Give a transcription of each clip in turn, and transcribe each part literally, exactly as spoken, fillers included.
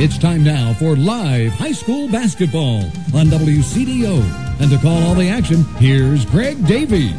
It's time now for live high school basketball on W C D O. And to call all the action, here's Greg Davey.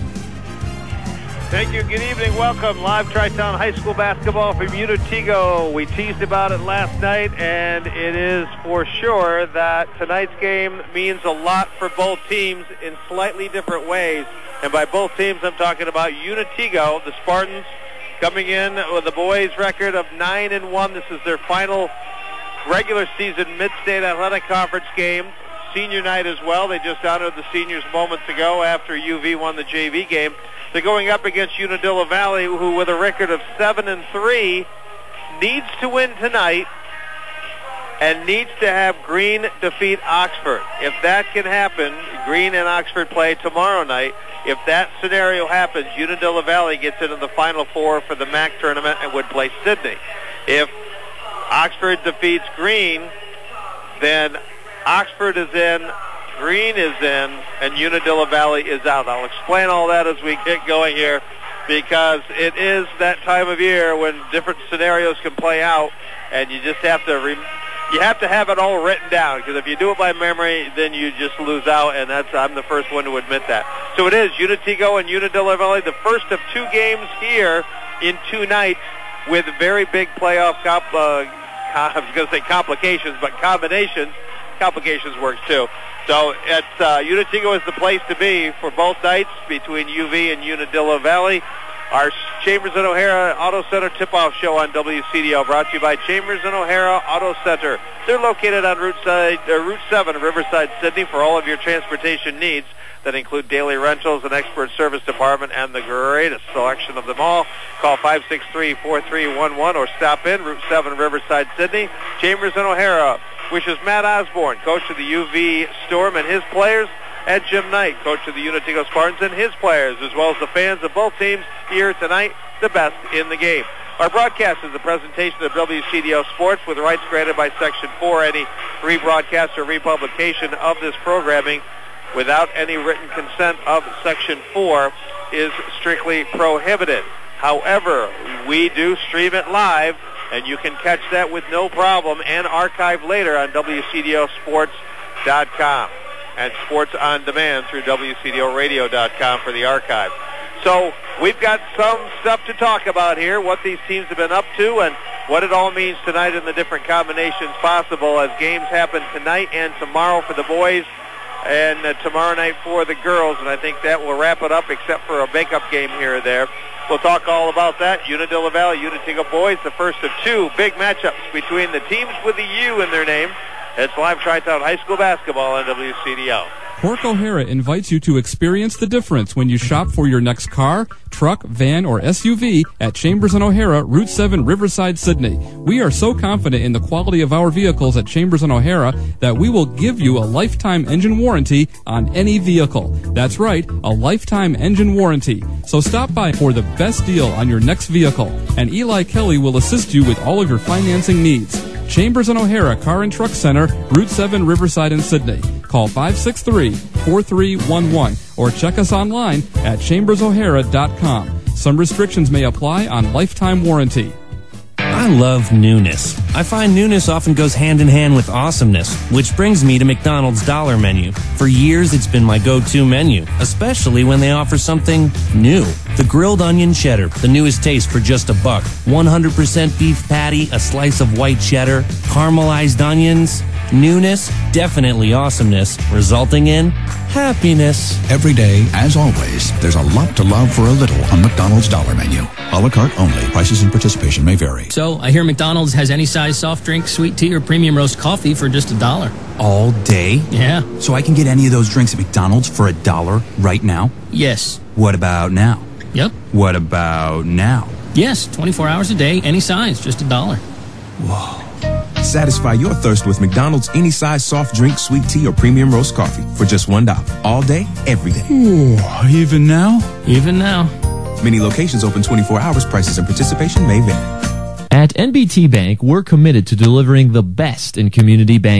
Thank you. Good evening. Welcome. Live Tri-Town High School basketball from Unitigo. We teased about it last night, and it is for sure that tonight's game means a lot for both teams in slightly different ways. And by both teams, I'm talking about Unitigo, the Spartans, coming in with a boys' record of nine and one. This is their final regular season Mid-State Athletic Conference game. Senior night as well. They just honored the seniors moments ago after U V won the J V game. They're going up against Unadilla Valley, who with a record of seven and three needs to win tonight and needs to have Green defeat Oxford. If that can happen, Green and Oxford play tomorrow night. If that scenario happens, Unadilla Valley gets into the Final Four for the M A C tournament and would play Sydney. If Oxford defeats Green, then Oxford is in, Green is in, and Unadilla Valley is out. I'll explain all that as we get going here, because it is that time of year when different scenarios can play out, and you just have to re- you have to have it all written down, because if you do it by memory, then you just lose out, and that's I'm the first one to admit that. So it is Unitigo and Unadilla Valley, the first of two games here in two nights with very big playoff comp, uh, I was going to say complications, but combinations. Complications works too. So it's uh, Unitigo is the place to be for both nights between U V and Unadilla Valley. Our Chambers and O'Hara Auto Center tip-off show on W C D O brought to you by Chambers and O'Hara Auto Center. They're located on Route, side, uh, Route seven, Riverside, Sydney, for all of your transportation needs that include daily rentals, an expert service department, and the greatest selection of them all. Call five six three, four three one one or stop in Route seven, Riverside, Sydney. Chambers and O'Hara wishes Matt Osborne, coach of the U V Storm and his players, and Jim Knight, coach of the Unitigo Spartans and his players, as well as the fans of both teams here tonight, the best in the game. Our broadcast is a presentation of W C D O Sports with rights granted by Section four. Any rebroadcast or republication of this programming without any written consent of Section four is strictly prohibited. However, we do stream it live, and you can catch that with no problem and archive later on W C D O sports dot com and Sports on Demand through W C D O radio dot com for the archive. So we've got some stuff to talk about here, what these teams have been up to and what it all means tonight in the different combinations possible as games happen tonight and tomorrow for the boys and uh, tomorrow night for the girls. And I think that will wrap it up except for a makeup game here or there. We'll talk all about that. Unadilla Valley, Unitigo boys, the first of two big matchups between the teams with the U in their name. It's live Tri-Town High School basketball on W C D O. Pork O'Hara invites you to experience the difference when you shop for your next car, truck, van, or S U V at Chambers and O'Hara, Route seven, Riverside, Sydney. We are so confident in the quality of our vehicles at Chambers and O'Hara that we will give you a lifetime engine warranty on any vehicle. That's right, a lifetime engine warranty. So stop by for the best deal on your next vehicle, and Eli Kelly will assist you with all of your financing needs. Chambers and O'Hara Car and Truck Center, Route seven, Riverside and Sydney. Call five six three, four three one one or check us online at chambers o'hara dot com. Some restrictions may apply on lifetime warranty. I love newness. I find newness often goes hand in hand with awesomeness, which brings me to McDonald's Dollar Menu. For years, it's been my go-to menu, especially when they offer something new. The grilled onion cheddar, the newest taste for just a buck. one hundred percent beef patty, a slice of white cheddar, caramelized onions. Newness, definitely awesomeness, resulting in happiness. Every day, as always, there's a lot to love for a little on McDonald's Dollar Menu. A la carte only. Prices and participation may vary. So, I hear McDonald's has any size soft drink, sweet tea, or premium roast coffee for just a dollar. All day? Yeah. So I can get any of those drinks at McDonald's for a dollar right now? Yes. What about now? Yep. What about now? Yes, twenty-four hours a day, any size, just a dollar. Whoa. Satisfy your thirst with McDonald's any size soft drink, sweet tea, or premium roast coffee for just one dollar. All day, every day. Ooh, even now? Even now. Many locations open twenty-four hours. Prices and participation may vary. At N B T Bank, we're committed to delivering the best in community banking.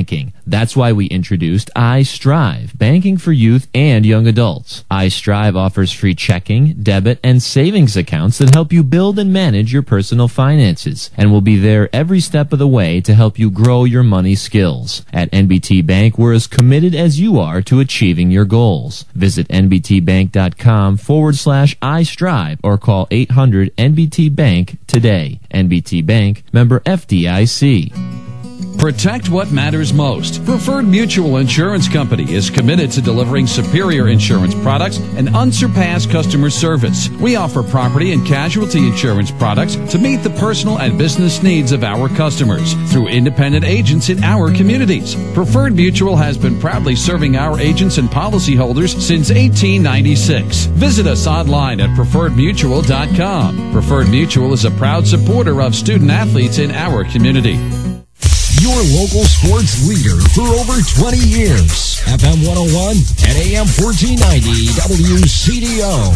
That's why we introduced iStrive, banking for youth and young adults. iStrive offers free checking, debit, and savings accounts that help you build and manage your personal finances, and will be there every step of the way to help you grow your money skills. At N B T Bank, we're as committed as you are to achieving your goals. Visit nbtbank.com forward slash iStrive or call eight hundred N B T Bank today. N B T Bank, member F D I C. Protect what matters most. Preferred Mutual Insurance Company is committed to delivering superior insurance products and unsurpassed customer service. We offer property and casualty insurance products to meet the personal and business needs of our customers through independent agents in our communities. Preferred Mutual has been proudly serving our agents and policyholders since eighteen ninety-six. Visit us online at preferred mutual dot com. Preferred Mutual is a proud supporter of student athletes in our community. Your local sports leader for over twenty years. F M one oh one and A M fourteen ninety W C D O.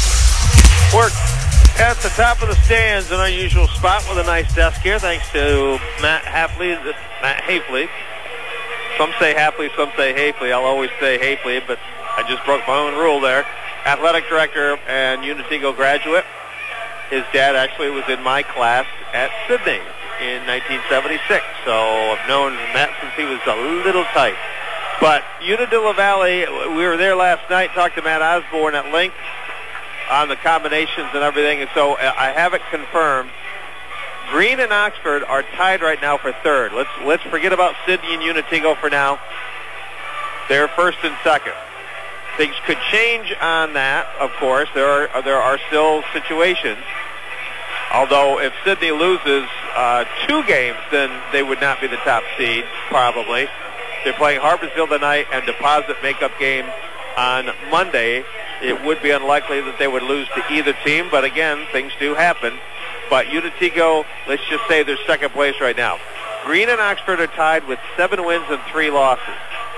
We're at the top of the stands in our usual spot with a nice desk here, thanks to Matt Hafley, Matt Hafley. Some say Hafley, some say Hafley. I'll always say Hafley, but I just broke my own rule there. Athletic director and Unitigo graduate. His dad actually was in my class at Sydney in nineteen seventy-six, so I've known Matt since he was a little tight. But Unadilla Valley, we were there last night, talked to Matt Osborne at length on the combinations and everything, and so I have it confirmed. Green and Oxford are tied right now for third. Let's let's forget about Sydney and Unitigo for now. They're first and second. Things could change on that, of course. There are there are still situations. Although if Sydney loses uh, two games, then they would not be the top seed, probably. They're playing Harpersville tonight and Deposit makeup game on Monday. It would be unlikely that they would lose to either team, but again, things do happen. But Unitigo, let's just say they're second place right now. Green and Oxford are tied with seven wins and three losses.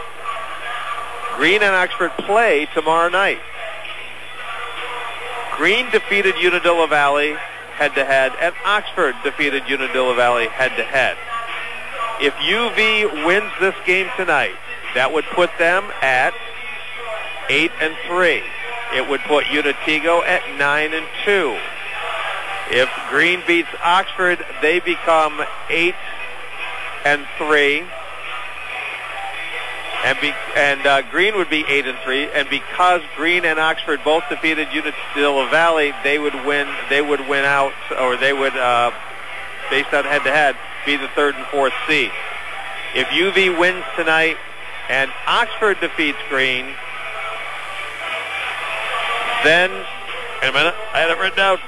Green and Oxford play tomorrow night. Green defeated Unadilla Valley head-to-head, and Oxford defeated Unadilla Valley head-to-head. If U V wins this game tonight, that would put them at eight and three. It would put Unitigo at nine and two. If Green beats Oxford, they become eight and three. And be, and uh, Green would be eight and three, and because Green and Oxford both defeated Unadilla Valley, they would win. They would win out, or they would, uh, based on head-to-head, be the third and fourth seed. If U V wins tonight and Oxford defeats Green, then wait a minute, I had it written down.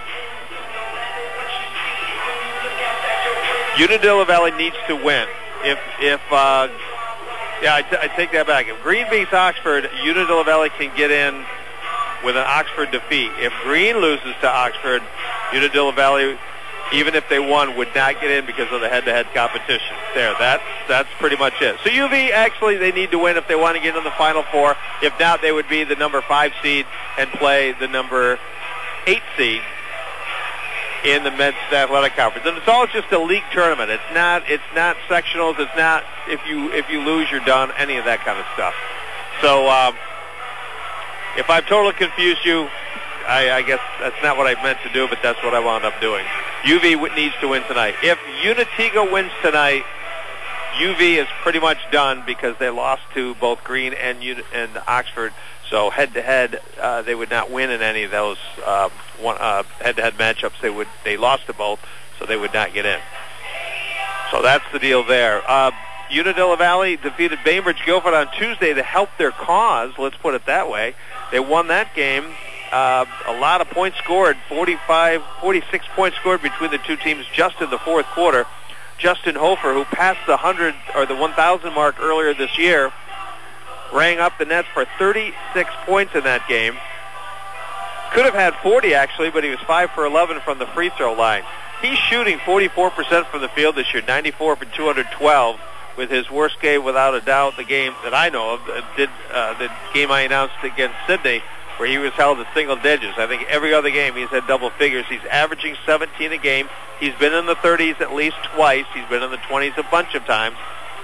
Unadilla Valley needs to win. If if uh, Yeah, I, t- I take that back. If Green beats Oxford, Unadilla Valley can get in with an Oxford defeat. If Green loses to Oxford, Unadilla Valley, even if they won, would not get in because of the head-to-head competition. There, that's that's pretty much it. So U V, actually, they need to win if they want to get in the Final Four. If not, they would be the number five seed and play the number eight seed in the men's athletic conference. And it's all just a league tournament. It's not it's not sectionals. It's not if you if you lose, you're done, any of that kind of stuff. So um, if I've totally confused you, I, I guess that's not what I meant to do, but that's what I wound up doing. U V needs to win tonight. If Unitigo wins tonight, U V is pretty much done because they lost to both Green and Un- and Oxford. So head-to-head, uh, they would not win in any of those uh, one, uh, head-to-head matchups. They would they lost to both, so they would not get in. So that's the deal there. Uh, Unadilla Valley defeated Bainbridge Guilford on Tuesday to help their cause. Let's put it that way. They won that game. Uh, a lot of points scored, forty-five, forty-six points scored between the two teams just in the fourth quarter. Justin Hofer, who passed the one hundred or the one thousand mark earlier this year, rang up the nets for thirty-six points in that game. Could have had forty, actually, but he was five for eleven from the free throw line. He's shooting forty-four percent from the field this year, ninety-four for two hundred twelve, with his worst game, without a doubt, the game that I know of, uh, did uh, the game I announced against Sydney, where he was held at single digits. I think every other game he's had double figures. He's averaging seventeen a game. He's been in the thirties at least twice. He's been in the twenties a bunch of times.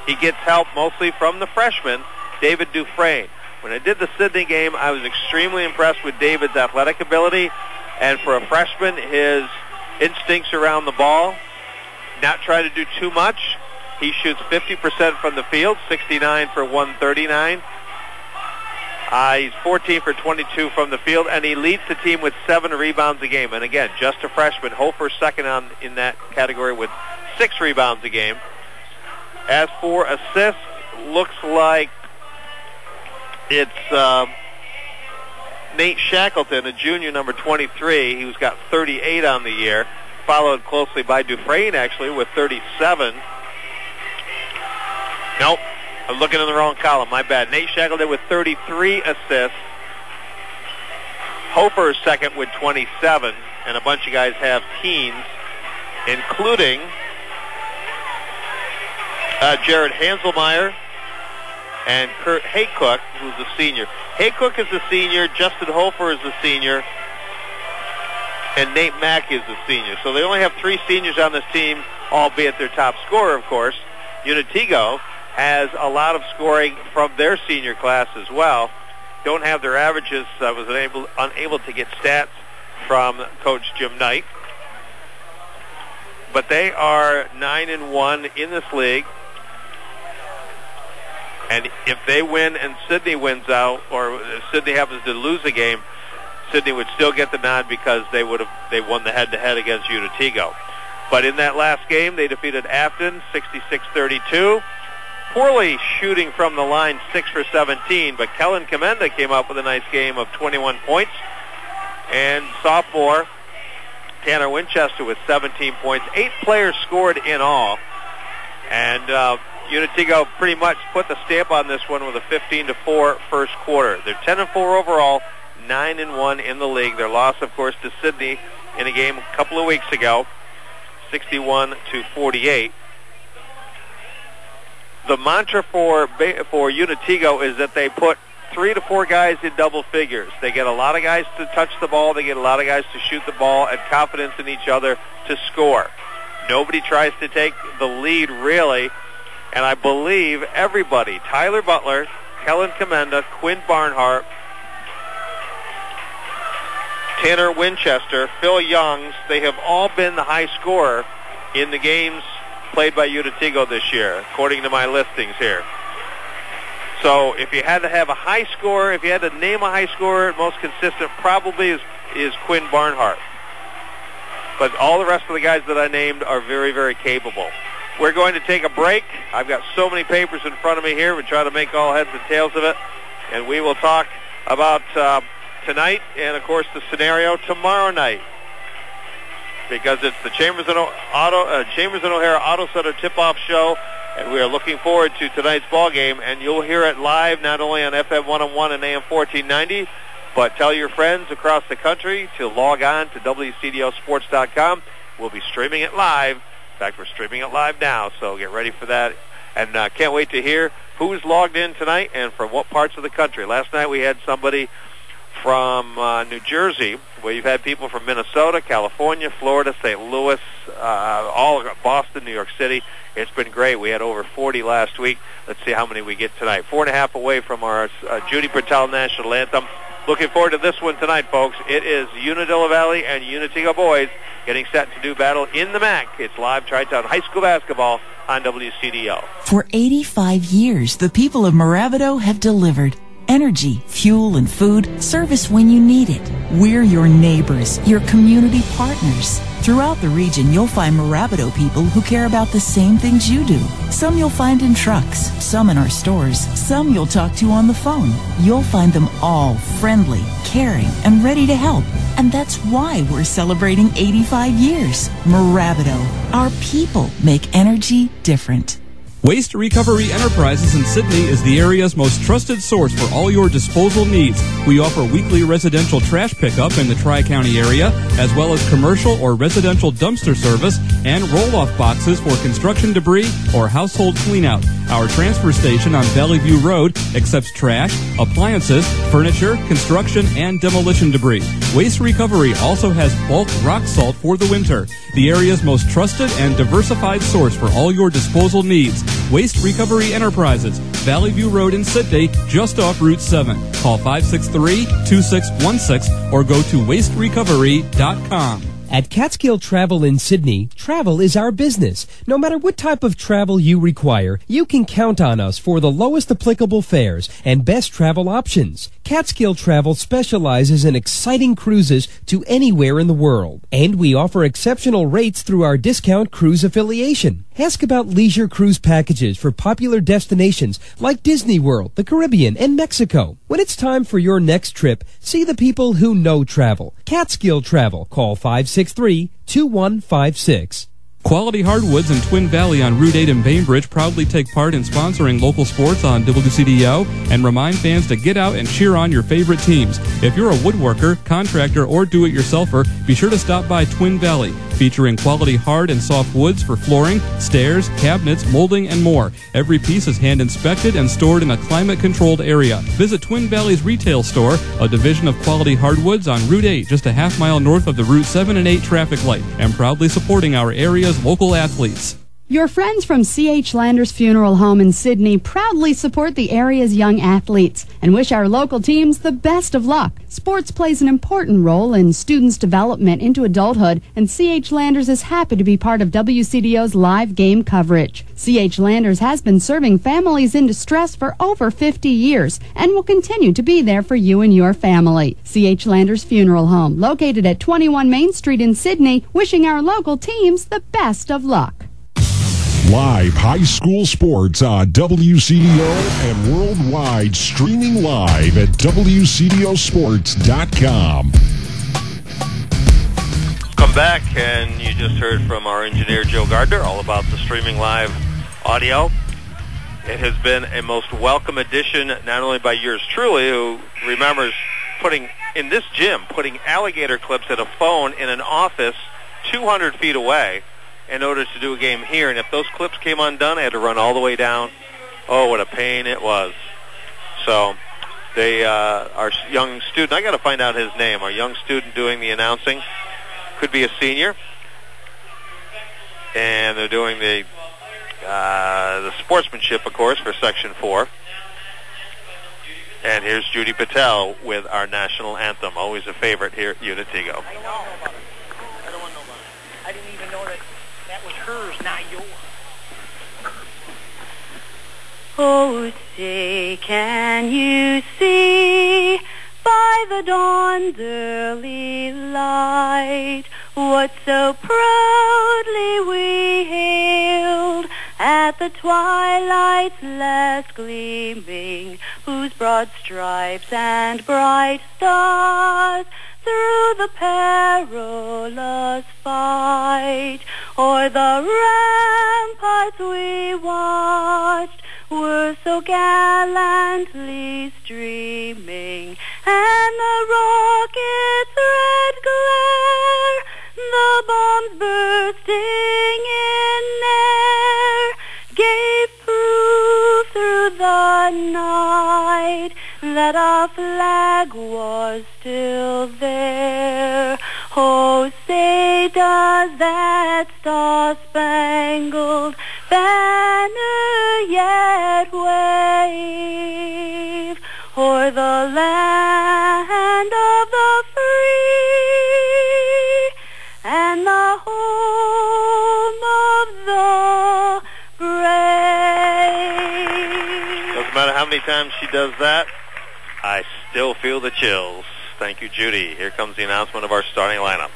He gets help mostly from the freshman, David Dufresne. When I did the Sidney game, I was extremely impressed with David's athletic ability, and for a freshman, his instincts around the ball, not trying to do too much. He shoots fifty percent from the field, sixty-nine for one thirty-nine. Uh, he's fourteen for twenty-two from the field, and he leads the team with seven rebounds a game. And again, just a freshman. Hofer second on in that category with six rebounds a game. As for assists, looks like it's uh, Nate Shackleton, a junior, number twenty-three. He's got thirty-eight on the year, followed closely by Dufresne, actually, with thirty-seven. Nope, I'm looking in the wrong column. My bad. Nate Shackleton with thirty-three assists. Hofer is second with twenty-seven, and a bunch of guys have teens, including uh, Jared Hanselmeyer and Kurt Haycook, who's a senior. Haycook is a senior, Justin Hofer is a senior, and Nate Mack is a senior. So they only have three seniors on this team, albeit their top scorer, of course. Unitigo has a lot of scoring from their senior class as well. Don't have their averages. I was unable, unable to get stats from Coach Jim Knight. But they are nine and one in this league. And if they win and Sidney wins out, or if Sidney happens to lose a game, Sidney would still get the nod because they would have they won the head-to-head against Unitigo. But in that last game, they defeated Afton sixty-six thirty-two. Poorly shooting from the line, six for seventeen, but Kellen Commenda came up with a nice game of twenty-one points. And sophomore Tanner Winchester with seventeen points. Eight players scored in all. And uh, Unitigo pretty much put the stamp on this one with a fifteen to four first quarter. They're ten and four overall, nine and one in the league. Their loss, of course, to Sidney in a game a couple of weeks ago, sixty-one to forty-eight. The mantra for for Unitigo is that they put three to four guys in double figures. They get a lot of guys to touch the ball. They get a lot of guys to shoot the ball, and confidence in each other to score. Nobody tries to take the lead, really. And I believe everybody, Tyler Butler, Kellen Commenda, Quinn Barnhart, Tanner Winchester, Phil Youngs, they have all been the high scorer in the games played by Unitigo this year, according to my listings here. So if you had to have a high scorer, if you had to name a high scorer, most consistent probably is, is Quinn Barnhart. But all the rest of the guys that I named are very, very capable. We're going to take a break. I've got so many papers in front of me here. We try to make all heads and tails of it. And we will talk about uh, tonight and, of course, the scenario tomorrow night. Because it's the Chambers and, o- Auto, uh, Chambers and O'Hara Auto Center tip-off show. And we are looking forward to tonight's ball game. And you'll hear it live not only on F M one oh one and A M fourteen ninety, but tell your friends across the country to log on to W C D O sports dot com. We'll be streaming it live. In fact, we're streaming it live now, so get ready for that. And uh, can't wait to hear who's logged in tonight and from what parts of the country. Last night we had somebody from uh, New Jersey. We've had people from Minnesota, California, Florida, Saint Louis, uh, all Boston, New York City. It's been great. We had over forty last week. Let's see how many we get tonight. Four and a half away from our uh, Judy Bertel National Anthem. Looking forward to this one tonight, folks. It is Unadilla Valley and Unitigo boys getting set to do battle in the M A C. It's live Tri-Town High School basketball on W C D O. For eighty-five years, the people of Moravido have delivered energy, fuel, and food, service when you need it. We're your neighbors, your community partners. Throughout the region, you'll find Moravido people who care about the same things you do. Some you'll find in trucks, some in our stores, some you'll talk to on the phone. You'll find them all friendly, caring, and ready to help. And that's why we're celebrating eighty-five years. Moravido, our people make energy different. Waste Recovery Enterprises in Sidney is the area's most trusted source for all your disposal needs. We offer weekly residential trash pickup in the Tri-County area, as well as commercial or residential dumpster service and roll-off boxes for construction debris or household cleanout. Our transfer station on Valley View Road accepts trash, appliances, furniture, construction, and demolition debris. Waste Recovery also has bulk rock salt for the winter. The area's most trusted and diversified source for all your disposal needs. Waste Recovery Enterprises, Valley View Road in Sydney, just off Route seven. Call five six three, two six one six or go to waste recovery dot com. At Catskill Travel in Sydney, travel is our business. No matter what type of travel you require, you can count on us for the lowest applicable fares and best travel options. Catskill Travel specializes in exciting cruises to anywhere in the world, and we offer exceptional rates through our discount cruise affiliation. Ask about leisure cruise packages for popular destinations like Disney World, the Caribbean, and Mexico. When it's time for your next trip, see the people who know travel. Catskill Travel. Call five six three, two one five six. Quality Hardwoods in Twin Valley on Route eight in Bainbridge proudly take part in sponsoring local sports on W C D O and remind fans to get out and cheer on your favorite teams. If you're a woodworker, contractor, or do-it-yourselfer, be sure to stop by Twin Valley, featuring quality hard and soft woods for flooring, stairs, cabinets, molding, and more. Every piece is hand-inspected and stored in a climate-controlled area. Visit Twin Valley's retail store, a division of Quality Hardwoods on Route eight, just a half mile north of the Route seven and eight traffic light, and proudly supporting our area's local athletes. Your friends from C H Landers Funeral Home in Sydney proudly support the area's young athletes and wish our local teams the best of luck. Sports plays an important role in students' development into adulthood, and C H Landers is happy to be part of W C D O's live game coverage. C H Landers has been serving families in distress for over fifty years and will continue to be there for you and your family. C H Landers Funeral Home, located at twenty-one Main Street in Sydney, wishing our local teams the best of luck. Live high school sports on W C D O and worldwide, streaming live at W C D O sports dot com. Come back, and you just heard from our engineer Joe Gardner all about the streaming live audio. It has been a most welcome addition, not only by yours truly, who remembers putting, in this gym, putting alligator clips at a phone in an office two hundred feet away in order to do a game here. And if those clips came undone, I had to run all the way down. Oh, what a pain it was. So they, uh, our young student, I got to find out his name, our young student doing the announcing, could be a senior. And they're doing the, uh, the sportsmanship, of course, for Section four. And here's Judy Patel with our national anthem, always a favorite here at Unitigo. I don't know about it. I don't want to know about it. I didn't even know that that was hers, not yours. Oh, say, can you see by the dawn's early light what so proudly we hailed at the twilight's last gleaming, whose broad stripes and bright stars through the perilous fight o'er the ramparts we watched were so gallantly streaming, and the rocket's red glare, the bombs bursting in air, gave proof through the night that our flag was still there. Oh, say does that star-spangled banner yet wave o'er the land of the free and the home of the brave? Doesn't matter how many times she does that, I still feel the chills. Thank you, Judy. Here comes the announcement of our starting lineup.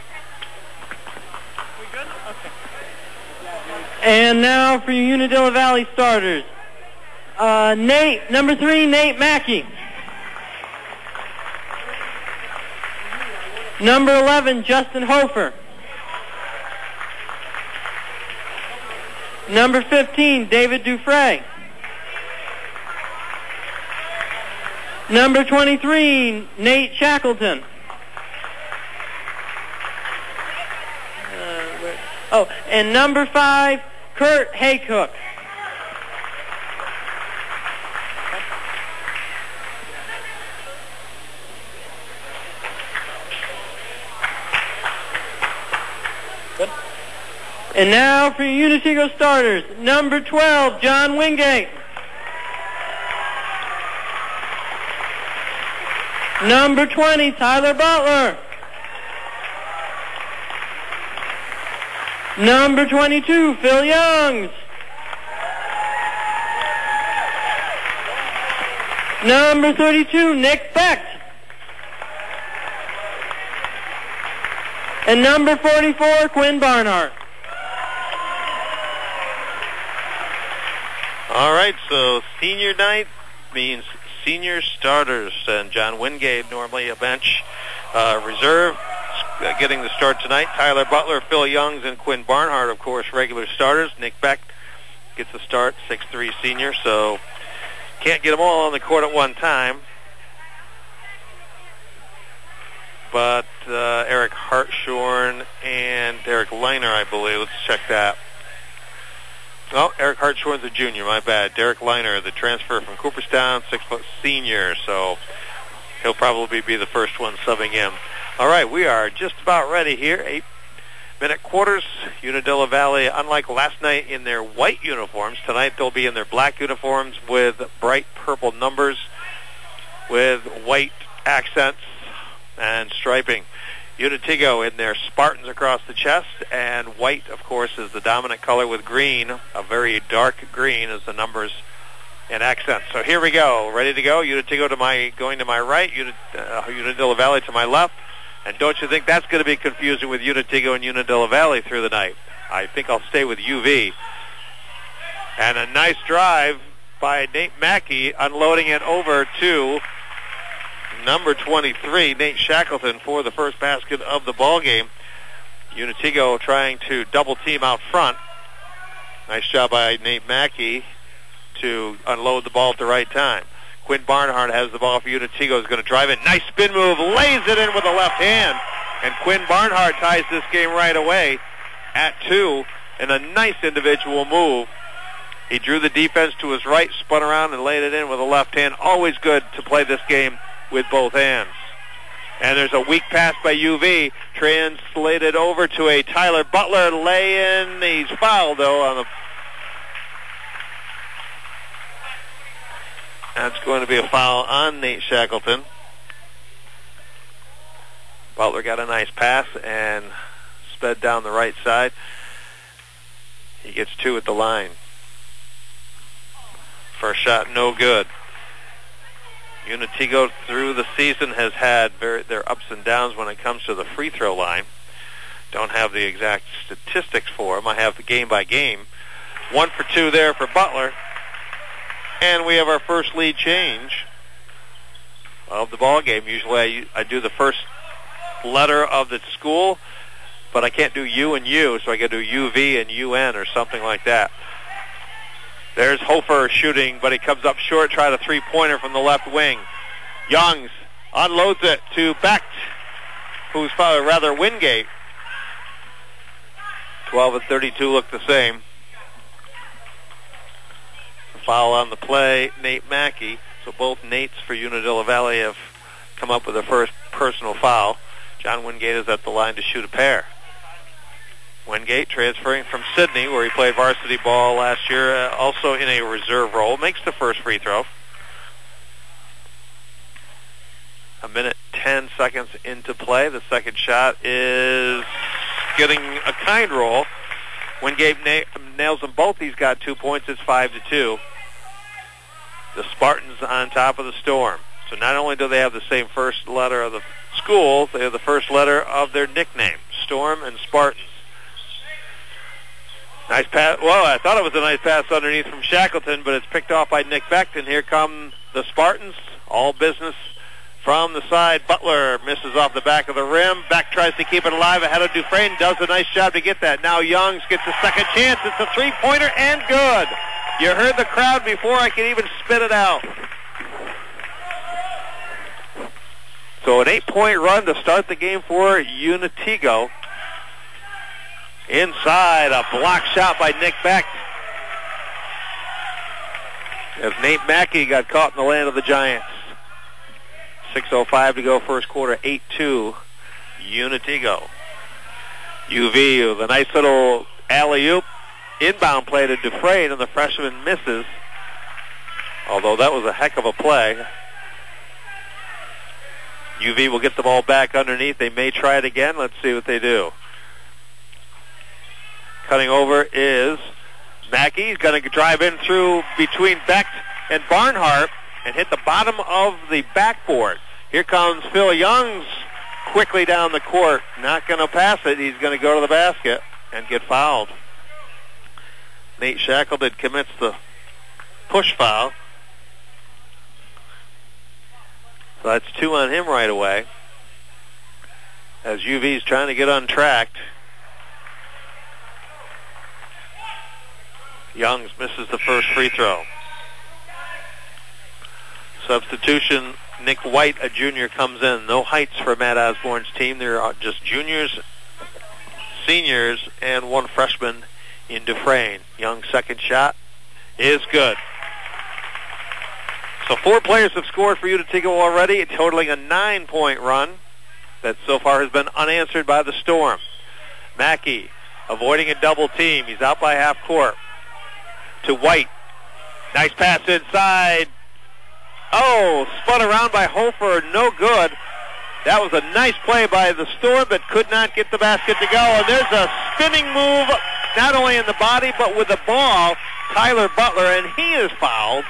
We good? Okay. And now for your Unadilla Valley starters. Uh, Nate, number three, Nate Mackey. Number eleven, Justin Hofer. Number fifteen, David Dufresne. Number twenty-three, Nate Shackleton. Uh, where, oh, and number five, Kurt Haycock. Good. And now for your Unitigo starters, number twelve, John Wingate. Number twenty, Tyler Butler. Number twenty-two, Phil Youngs. Number thirty-two, Nick Beck. And number forty-four, Quinn Barnhart. All right, so senior night means senior starters, and John Wingate, normally a bench uh, reserve, uh, getting the start tonight. Tyler Butler, Phil Youngs, and Quinn Barnhart, of course, regular starters. Nick Beck gets the start, six three senior, so can't get them all on the court at one time. But uh, Eric Hartshorn and Derek Leiner, I believe. Let's check that. Oh, Eric Hartshorn's a junior, my bad. Derek Leiner, the transfer from Cooperstown, six-foot senior, so he'll probably be the first one subbing in. All right, we are just about ready here. Eight-minute quarters. Unadilla Valley, unlike last night in their white uniforms, tonight they'll be in their black uniforms with bright purple numbers with white accents and striping. Unitigo in their Spartans across the chest, and white, of course, is the dominant color with green. A very dark green is the numbers and accents. So here we go. Ready to go. Unitigo to my, going to my right, Unit, uh, Unadilla Valley to my left. And don't you think that's going to be confusing with Unitigo and Unadilla Valley through the night? I think I'll stay with U V. And a nice drive by Nate Mackey, unloading it over to number twenty-three, Nate Shackleton, for the first basket of the ball game. Unitigo trying to double team out front. Nice job by Nate Mackey to unload the ball at the right time. Quinn Barnhart has the ball for Unitigo, is going to drive it. Nice spin move, lays it in with the left hand. And Quinn Barnhart ties this game right away at two in a nice individual move. He drew the defense to his right, spun around and laid it in with the left hand. Always good to play this game with both hands. And there's a weak pass by U V, translated over to a Tyler Butler lay-in. He's fouled, though, on the... That's going to be a foul on Nate Shackleton. Butler got a nice pass and sped down the right side. He gets two at the line. First shot, no good. Unitigo through the season has had very, their ups and downs when it comes to the free throw line. Don't have the exact statistics for them. I have the game by game. One for two there for Butler. And we have our first lead change of the ball game. Usually I, I do the first letter of the school, but I can't do U and U, so I got to do U V and U N or something like that. There's Hofer shooting, but he comes up short, tried a three-pointer from the left wing. Youngs unloads it to Becht, who's uh, rather Wingate. twelve and thirty-two look the same. Foul on the play, Nate Mackey. So both Nates for Unadilla Valley have come up with their first personal foul. John Wingate is at the line to shoot a pair. Wingate transferring from Sydney, where he played varsity ball last year, uh, also in a reserve role, makes the first free throw. A minute, ten seconds into play. The second shot is getting a kind roll. Wingate na- nails them both. He's got two points. It's five to two. The Spartans on top of the Storm. So not only do they have the same first letter of the school, they have the first letter of their nickname, Storm and Spartans. Nice pass. Well, I thought it was a nice pass underneath from Shackleton, but it's picked off by Nick Becht, and here come the Spartans. All business from the side. Butler misses off the back of the rim. Becht tries to keep it alive ahead of Dufresne. Does a nice job to get that. Now Youngs gets a second chance. It's a three-pointer and good. You heard the crowd before I could even spit it out. So an eight-point run to start the game for Unitigo. Inside, a block shot by Nick Becht. As Nate Mackey got caught in the land of the Giants. six oh five to go first quarter, eight two, Unitigo. U V with a nice little alley-oop. Inbound play to Dufresne, and the freshman misses. Although that was a heck of a play. U V will get the ball back underneath. They may try it again. Let's see what they do. Cutting over is Mackey. He's going to drive in through between Beck and Barnhart and hit the bottom of the backboard. Here comes Phil Youngs quickly down the court. Not going to pass it. He's going to go to the basket and get fouled. Nate Shackleton commits the push foul. So that's two on him right away. As U V's trying to get untracked. Youngs misses the first free throw. Substitution, Nick White, a junior, comes in. No heights for Matt Osborne's team. They're just juniors, seniors, and one freshman in Dufresne. Young's second shot is good. So four players have scored for Utica already, totaling a nine-point run that so far has been unanswered by the Storm. Mackey avoiding a double team. He's out by half court. To White. Nice pass inside. Oh, spun around by Hofer. No good. That was a nice play by the Storm, but could not get the basket to go. And there's a spinning move, not only in the body, but with the ball. Tyler Butler, and he is fouled.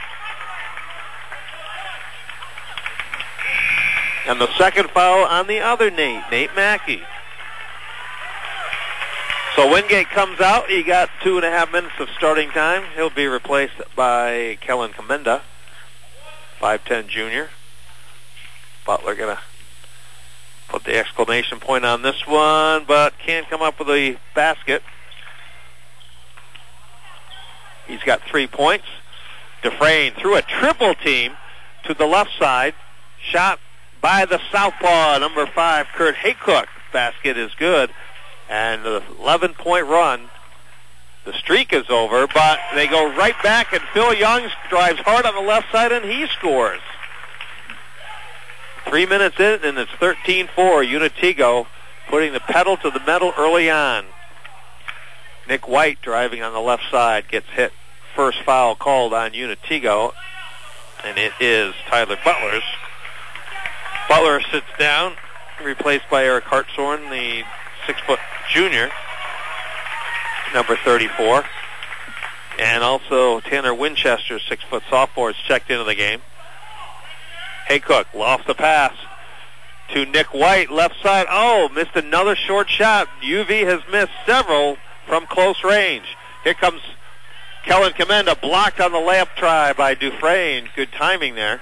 And the second foul on the other Nate, Nate Mackey. So Wingate comes out. He got two and a half minutes of starting time. He'll be replaced by Kellen Commenda, five ten junior. Butler going to put the exclamation point on this one, but can't come up with a basket. He's got three points. Dufresne threw a triple team to the left side. Shot by the southpaw, number five, Kurt Haycock. Basket is good. And the eleven-point run, the streak is over, but they go right back, and Phil Youngs drives hard on the left side, and he scores. Three minutes in, and it's thirteen four. Unitigo putting the pedal to the metal early on. Nick White driving on the left side gets hit. First foul called on Unitigo, and it is Tyler Butler's. Butler sits down, replaced by Eric Hartshorn, the six-foot junior, number thirty-four. And also Tanner Winchester, six-foot sophomore, is checked into the game. Haycock lost the pass to Nick White, left side. Oh, missed another short shot. U V has missed several from close range. Here comes Kellen Commenda, blocked on the layup try by Dufresne. Good timing there.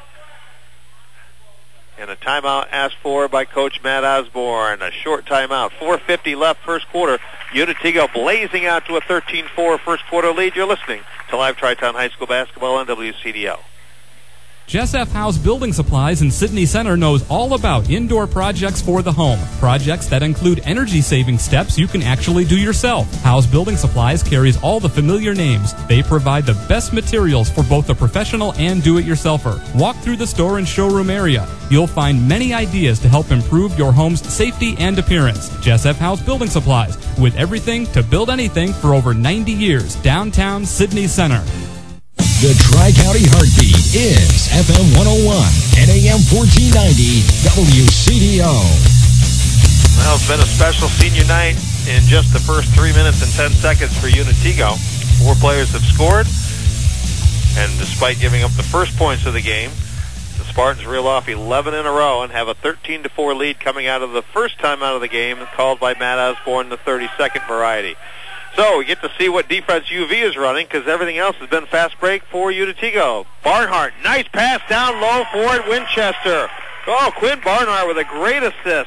And a timeout asked for by Coach Matt Osborne. A short timeout. four fifty left first quarter. Unitigo blazing out to a thirteen four first quarter lead. You're listening to Live Tri-Town High School Basketball on W C D O. Jess F. House Building Supplies in Sydney Center knows all about indoor projects for the home. Projects that include energy-saving steps you can actually do yourself. House Building Supplies carries all the familiar names. They provide the best materials for both the professional and do-it-yourselfer. Walk through the store and showroom area. You'll find many ideas to help improve your home's safety and appearance. Jess F. House Building Supplies, with everything to build anything for over ninety years. Downtown Sydney Center. The Tri-County Heartbeat is F M one oh one and A M fourteen ninety W C D O. Well, it's been a special senior night in just the first three minutes and ten seconds for Unitigo. Four players have scored, and despite giving up the first points of the game, the Spartans reel off eleven in a row and have a thirteen to four lead coming out of the first time out of the game, called by Matt Osborne, the thirty-second variety. So we get to see what defense U V is running, because everything else has been fast break for Unitigo. Barnhart, nice pass down low for Winchester. Oh, Quinn Barnhart with a great assist.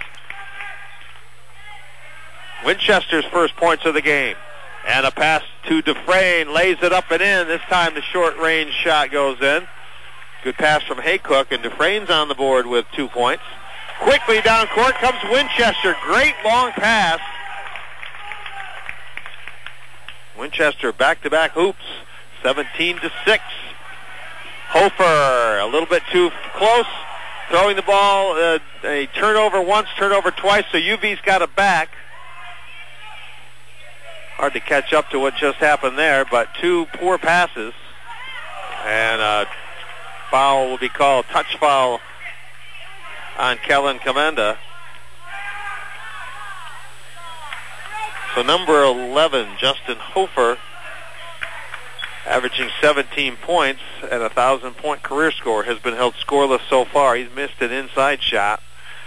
Winchester's first points of the game. And a pass to Dufresne, lays it up and in. This time the short-range shot goes in. Good pass from Haycock, and Dufresne's on the board with two points. Quickly down court comes Winchester. Great long pass. Winchester back-to-back hoops, seventeen to six. Hofer a little bit too close, throwing the ball, uh, a turnover once, turnover twice, so U V's got it back. Hard to catch up to what just happened there, but two poor passes. And a foul will be called, touch foul on Kellen Commenda. So number eleven, Justin Hofer, averaging seventeen points and a thousand-point career score, has been held scoreless so far. He's missed an inside shot.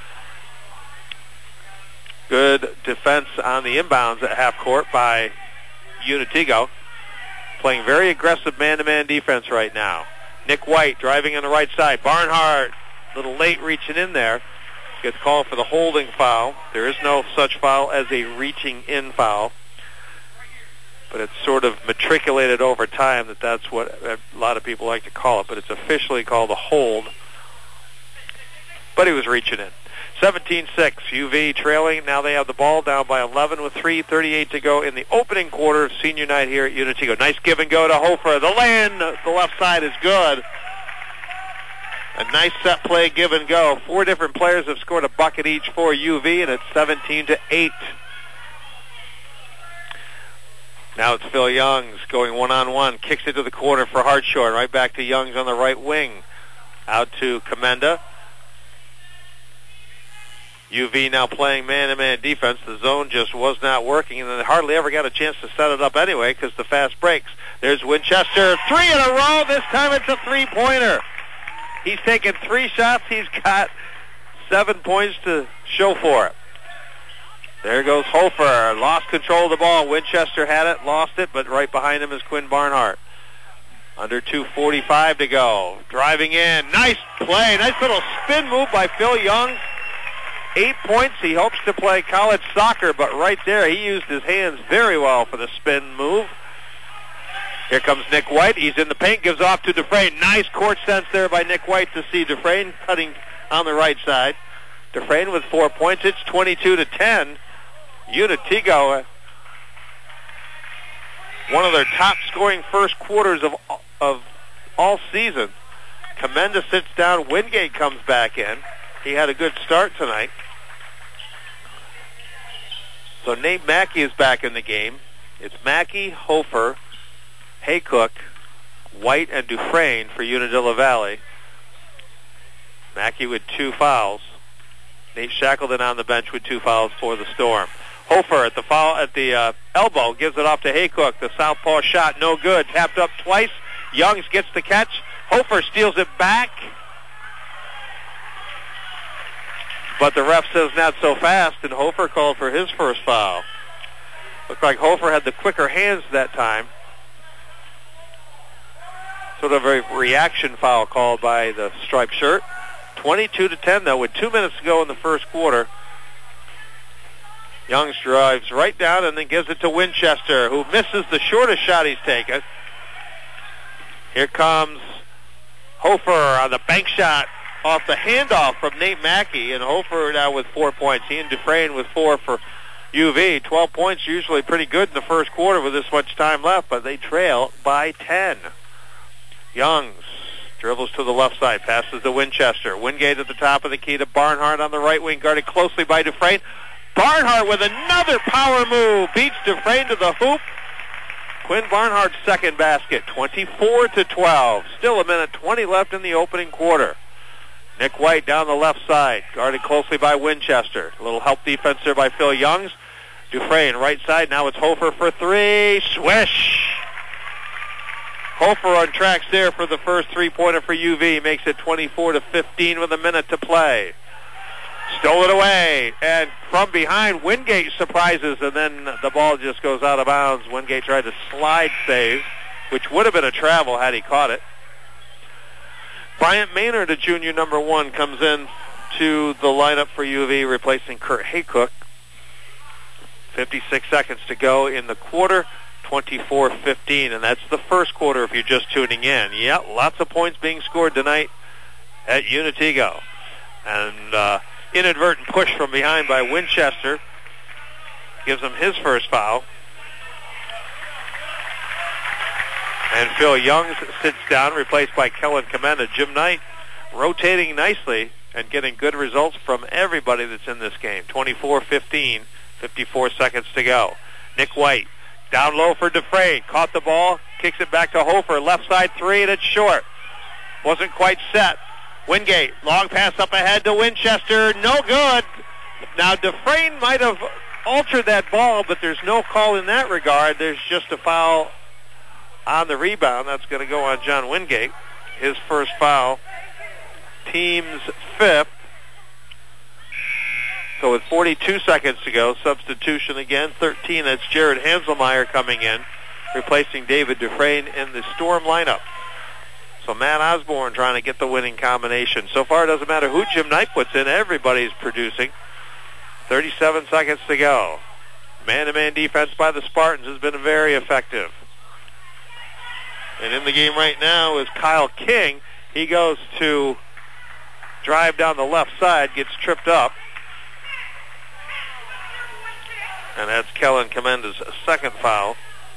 Good defense on the inbounds at half court by Unitigo. Playing very aggressive man-to-man defense right now. Nick White driving on the right side. Barnhart, a little late reaching in there. Gets called for the holding foul. There is no such foul as a reaching in foul. But it's sort of matriculated over time that that's what a lot of people like to call it. But it's officially called a hold. But he was reaching in. seventeen six, U V trailing. Now they have the ball down by eleven with three thirty-eight to go in the opening quarter of senior night here at Unitigo. Nice give and go to Hofer. The lane, the left side is good. A nice set play, give and go. Four different players have scored a bucket each for U V, and it's seventeen to eight. Now it's Phil Youngs going one-on-one. Kicks it to the corner for Hartshorn. Right back to Youngs on the right wing. Out to Commenda. U V now playing man-to-man defense. The zone just was not working, and they hardly ever got a chance to set it up anyway because the fast breaks. There's Winchester. Three in a row. This time it's a three-pointer. He's taken three shots. He's got seven points to show for it. There goes Hofer. Lost control of the ball. Winchester had it, lost it, but right behind him is Quinn Barnhart. Under two forty-five to go. Driving in. Nice play. Nice little spin move by Phil Young. Eight points. He hopes to play college soccer, but right there he used his hands very well for the spin move. Here comes Nick White. He's in the paint, gives off to Dufresne. Nice court sense there by Nick White to see Dufresne cutting on the right side. Dufresne with four points. It's twenty-two to ten. Unitigo, one of their top scoring first quarters of of all season. Commenda sits down. Wingate comes back in. He had a good start tonight. So Nate Mackey is back in the game. It's Mackey, Hofer, Haycock, White, and Dufresne for Unadilla Valley. Mackey with two fouls. Nate Shackleton on the bench with two fouls for the Storm. Hofer at the foul at the uh, elbow gives it off to Haycock. The southpaw shot no good. Tapped up twice. Youngs gets the catch. Hofer steals it back. But the ref says not so fast, and Hofer called for his first foul. Looked like Hofer had the quicker hands that time. Sort of a reaction foul called by the striped shirt. twenty-two to ten, though, with two minutes to go in the first quarter. Youngs drives right down and then gives it to Winchester, who misses the shortest shot he's taken. Here comes Hofer on the bank shot off the handoff from Nate Mackey, and Hofer now with four points. He and Dufresne with four for U V. twelve points, usually pretty good in the first quarter with this much time left, but they trail by ten. Youngs dribbles to the left side, passes to Winchester. Wingate at the top of the key to Barnhart on the right wing, guarded closely by Dufresne. Barnhart with another power move, beats Dufresne to the hoop. Quinn Barnhart's second basket, twenty-four to twelve. Still a minute twenty left in the opening quarter. Nick White down the left side, guarded closely by Winchester. A little help defense there by Phil Youngs. Dufresne right side, now it's Hofer for three. Swish! Hofer on tracks there for the first three-pointer for U V. Makes it twenty-four to fifteen with a minute to play. Stole it away, and from behind, Wingate surprises, and then the ball just goes out of bounds. Wingate tried to slide save, which would have been a travel had he caught it. Bryant Maynard, a junior number one, comes in to the lineup for U V, replacing Kurt Haycock. fifty-six seconds to go in the quarter, twenty-four fifteen, and that's the first quarter if you're just tuning in. Yeah, lots of points being scored tonight at Unitigo. And uh, inadvertent push from behind by Winchester gives him his first foul. And Phil Youngs sits down, replaced by Kellen Commenda. Jim Knight rotating nicely and getting good results from everybody that's in this game. twenty-four fifteen, fifty-four seconds to go. Nick White Down low for Dufresne. Caught the ball. Kicks it back to Hofer. Left side three, and it's short. Wasn't quite set. Wingate. Long pass up ahead to Winchester. No good. Now, Dufresne might have altered that ball, but there's no call in that regard. There's just a foul on the rebound. That's going to go on John Wingate. His first foul. Team's fifth. So with forty-two seconds to go, substitution again, thirteen. That's Jared Hanselmeyer coming in, replacing David Dufresne in the Storm lineup. So Matt Osborne trying to get the winning combination. So far, it doesn't matter who Jim Knight puts in. Everybody's producing. thirty-seven seconds to go. Man-to-man defense by the Spartans has been very effective. And in the game right now is Kyle King. He goes to drive down the left side, gets tripped up. And that's Kellen Comenda's second foul.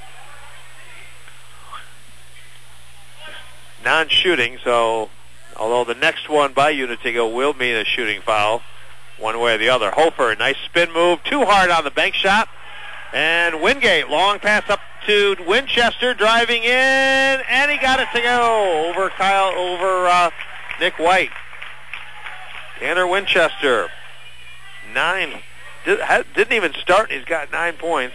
Non-shooting, so although the next one by Unitigo will mean a shooting foul, one way or the other. Hofer, nice spin move, too hard on the bank shot. And Wingate, long pass up to Winchester, driving in, and he got it to go over Kyle, over uh, Nick White. Tanner Winchester, nine. Did, didn't even start, and he's got nine points.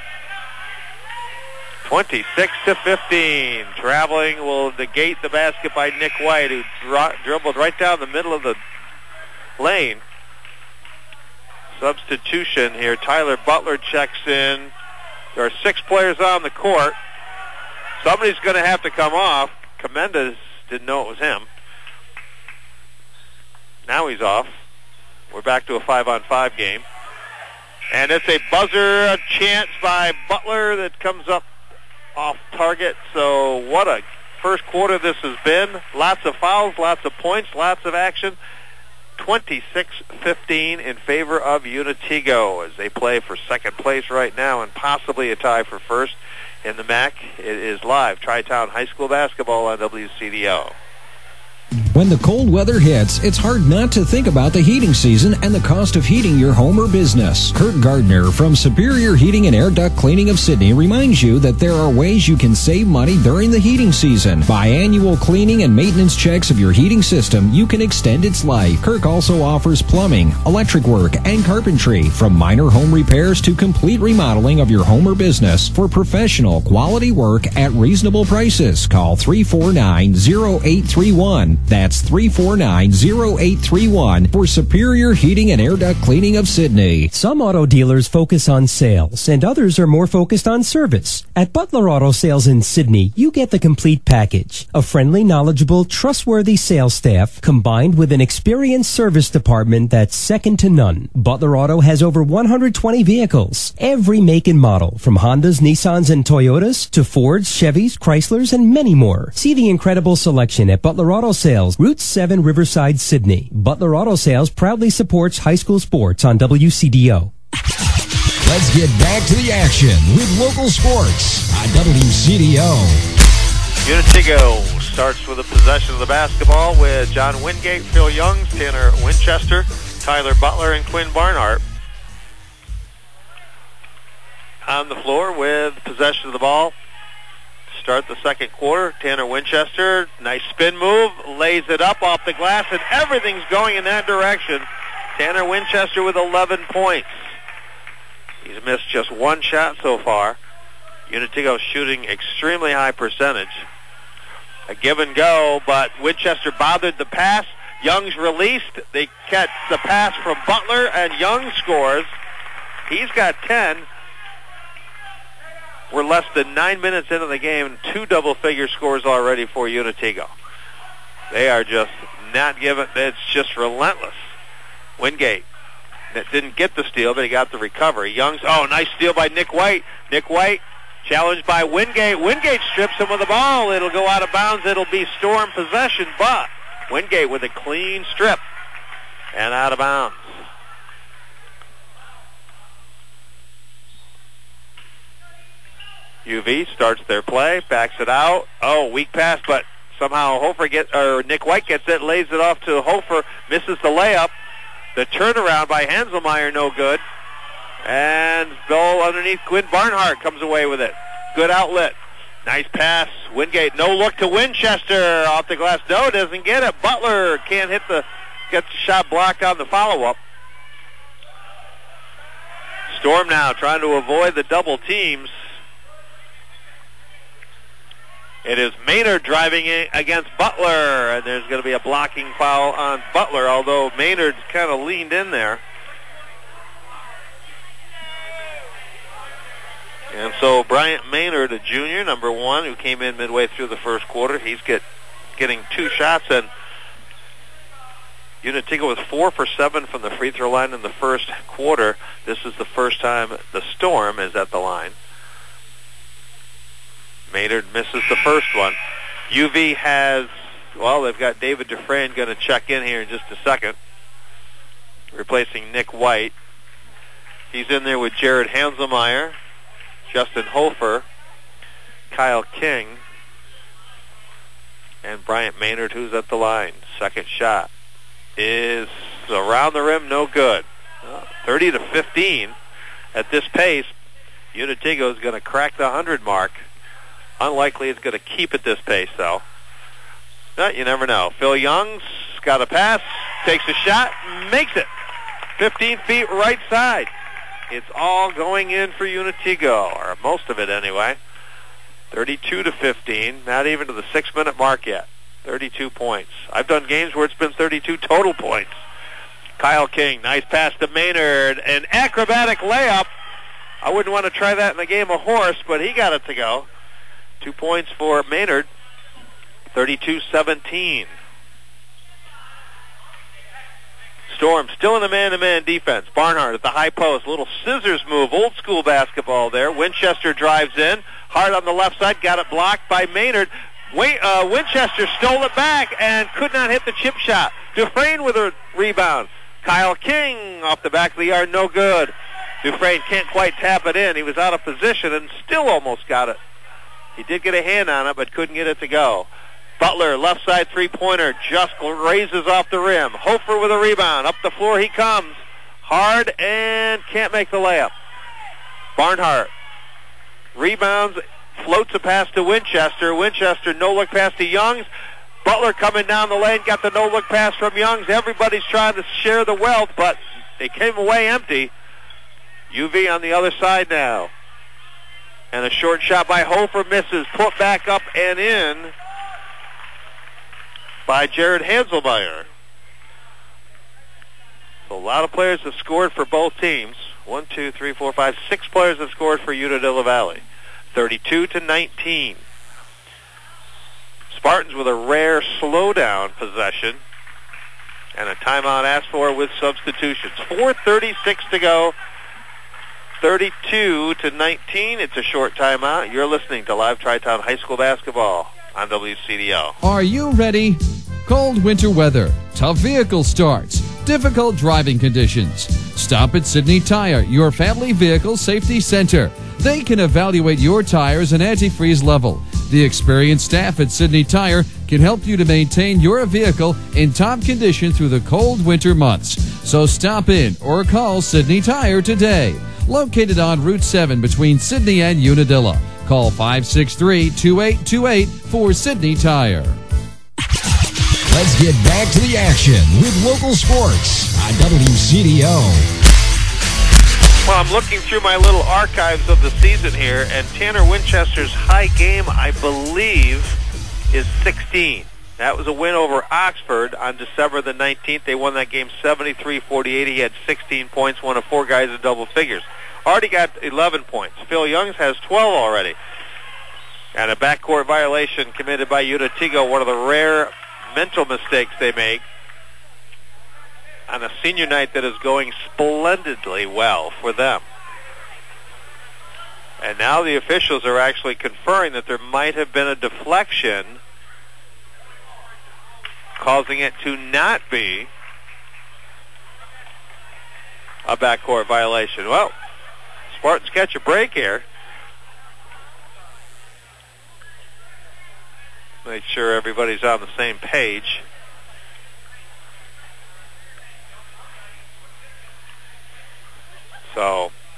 twenty-six to fifteen. Traveling will negate the basket by Nick White, who dri- dribbled right down the middle of the lane. Substitution here. Tyler Butler checks in. There are six players on the court. Somebody's going to have to come off. Comendas didn't know it was him. Now he's off. We're back to a five-on-five game. And it's a buzzer chance by Butler that comes up off target. So what a first quarter this has been. Lots of fouls, lots of points, lots of action. twenty-six fifteen in favor of Unitigo as they play for second place right now and possibly a tie for first in the M A C. It is live. Tri-Town High School basketball on W C D O. When the cold weather hits, it's hard not to think about the heating season and the cost of heating your home or business. Kurt Gardner from Superior Heating and Air Duct Cleaning of Sydney reminds you that there are ways you can save money during the heating season. By annual cleaning and maintenance checks of your heating system, you can extend its life. Kirk also offers plumbing, electric work, and carpentry, from minor home repairs to complete remodeling of your home or business. For professional, quality work at reasonable prices, call three four nine, zero eight three one. That's three four nine, zero eight three one for Superior Heating and Air Duct Cleaning of Sydney. Some auto dealers focus on sales, and others are more focused on service. At Butler Auto Sales in Sydney, you get the complete package. A friendly, knowledgeable, trustworthy sales staff combined with an experienced service department that's second to none. Butler Auto has over one hundred twenty vehicles, every make and model, from Hondas, Nissans, and Toyotas to Fords, Chevys, Chryslers, and many more. See the incredible selection at Butler Auto Sales, Route seven, Riverside, Sydney. Butler Auto Sales proudly supports high school sports on W C D O. Let's get back to the action with local sports on W C D O. Unitigo starts with a possession of the basketball with John Wingate, Phil Youngs, Tanner Winchester, Tyler Butler, and Quinn Barnhart on the floor with possession of the ball. Start the second quarter. Tanner Winchester, nice spin move, lays it up off the glass, and everything's going in that direction. Tanner Winchester with eleven points. He's missed just one shot so far. Unitigo shooting extremely high percentage. A give and go, but Winchester bothered the pass. Youngs released. They catch the pass from Butler, and Young scores. He's got ten. We're less than nine minutes into the game, two double-figure scores already for Unitigo. They are just not giving, it's just relentless. Wingate that didn't get the steal, but he got the recovery. Young's, oh, nice steal by Nick White. Nick White challenged by Wingate. Wingate strips him of the ball. It'll go out of bounds. It'll be Storm possession, but Wingate with a clean strip and out of bounds. U V starts their play, backs it out. Oh, weak pass, but somehow Hofer gets, or Nick White gets it, lays it off to Hofer, misses the layup. The turnaround by Hanselmeyer, no good. And Bill underneath Quinn Barnhart comes away with it. Good outlet. Nice pass. Wingate, no look to Winchester. Off the glass. No, doesn't get it. Butler can't hit the, gets the shot blocked on the follow-up. Storm now trying to avoid the double teams. It is Maynard driving in against Butler, and there's going to be a blocking foul on Butler, although Maynard's kind of leaned in there. And so Bryant Maynard, a junior, number one, who came in midway through the first quarter, he's get getting two shots, and Unitiga was four for seven from the free throw line in the first quarter. This is the first time the Storm is at the line. Maynard misses the first one. U V has, well, they've got David Dufresne going to check in here in just a second, replacing Nick White. He's in there with Jared Hanselmeyer, Justin Hofer, Kyle King, and Bryant Maynard, who's at the line. Second shot is around the rim, no good. Uh, thirty to fifteen. At this pace, Unitiga is going to crack the one hundred mark. Unlikely it's going to keep at this pace, though. But you never know. Phil Young's got a pass, takes a shot, makes it. fifteen feet right side. It's all going in for Unitiga, or most of it anyway. thirty-two to fifteen, not even to the six-minute mark yet. thirty-two points. I've done games where it's been thirty-two total points. Kyle King, nice pass to Maynard, an acrobatic layup. I wouldn't want to try that in a game of horse, but he got it to go. Two points for Maynard, thirty-two seventeen. Storm still in a man-to-man defense. Barnhart at the high post. Little scissors move. Old school basketball there. Winchester drives in. Hard on the left side. Got it blocked by Maynard. Wait, uh, Winchester stole it back and could not hit the chip shot. Dufresne with a rebound. Kyle King off the back of the yard. No good. Dufresne can't quite tap it in. He was out of position and still almost got it. He did get a hand on it, but couldn't get it to go. Butler, left side three-pointer, just raises off the rim. Hofer with a rebound. Up the floor he comes. Hard and can't make the layup. Barnhart rebounds, floats a pass to Winchester. Winchester no-look pass to Youngs. Butler coming down the lane, got the no-look pass from Youngs. Everybody's trying to share the wealth, but they came away empty. U V on the other side now. And a short shot by Hofer misses. Put back up and in by Jared Hanselmeyer. So a lot of players have scored for both teams. One, two, three, four, five, six players have scored for Unadilla Valley. thirty-two to nineteen. Spartans with a rare slowdown possession. And a timeout asked for with substitutions. four thirty-six to go. thirty-two to nineteen. It's a short timeout. You're listening to Live Tri-Town High School Basketball on W C D O. Are you ready? Cold winter weather, tough vehicle starts, difficult driving conditions. Stop at Sydney Tire, your family vehicle safety center. They can evaluate your tires and antifreeze level. The experienced staff at Sydney Tire can help you to maintain your vehicle in top condition through the cold winter months. So stop in or call Sydney Tire today. Located on Route seven between Sydney and Unadilla. Call five six three, two eight two eight for Sydney Tire. Let's get back to the action with local sports on W C D O. Well, I'm looking through my little archives of the season here, and Tanner Winchester's high game, I believe, is sixteen. That was a win over Oxford on December the nineteenth. They won that game seventy-three forty-eight. He had sixteen points, one of four guys in double figures. Already got eleven points. Phil Youngs has twelve already. And a backcourt violation committed by Unitiga, one of the rare mental mistakes they make on a senior night that is going splendidly well for them. And now the officials are actually conferring that there might have been a deflection, causing it to not be a backcourt violation. Well, Spartans catch a break here. Make sure everybody's on the same page. So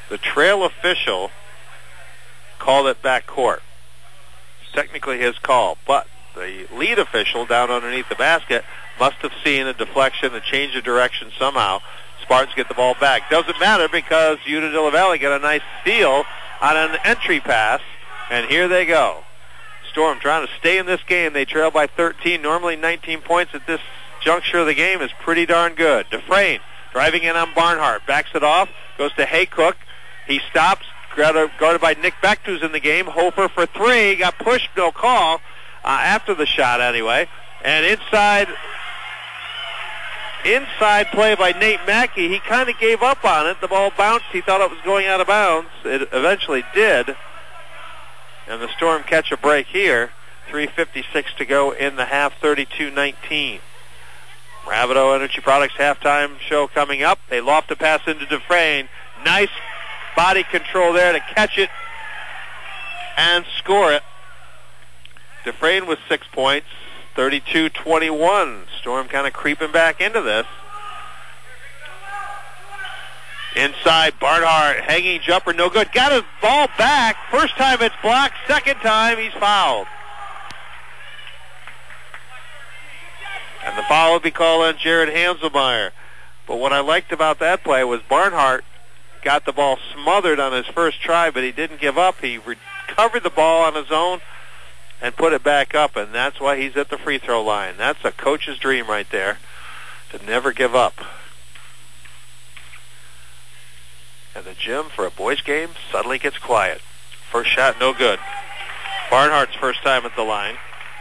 The trail official called it back court. It's technically his call, but the lead official down underneath the basket must have seen a deflection, a change of direction somehow. Spartans get the ball back. Doesn't matter because Unadilla Valley got a nice steal on an entry pass, and here they go. Storm trying to stay in this game. They trail by thirteen. Normally nineteen points at this juncture of the game is pretty darn good. Dufresne driving in on Barnhart. Backs it off. Goes to Haycook. He stops. Guarded by Nick Becht, who's in the game. Hofer for three. Got pushed. No call. Uh, after the shot anyway. And inside... Inside play by Nate Mackey. He kind of gave up on it. The ball bounced. He thought it was going out of bounds. It eventually did. And the Storm catch a break here. three fifty-six to go in the half, thirty-two nineteen. Rapido Energy Products halftime show coming up. They loft a pass into Dufresne. Nice body control there to catch it and score it. Dufresne with six points, thirty-two twenty-one. Storm kind of creeping back into this. Inside, Barnhart, hanging jumper, no good. Got his ball back. First time it's blocked. Second time he's fouled. And the foul will be called on Jared Hanselmeyer. But what I liked about that play was Barnhart got the ball smothered on his first try, but he didn't give up. He recovered the ball on his own and put it back up, and that's why he's at the free throw line. That's a coach's dream right there, to never give up. And the gym for a boys game suddenly gets quiet. First shot, no good. Barnhart's first time at the line.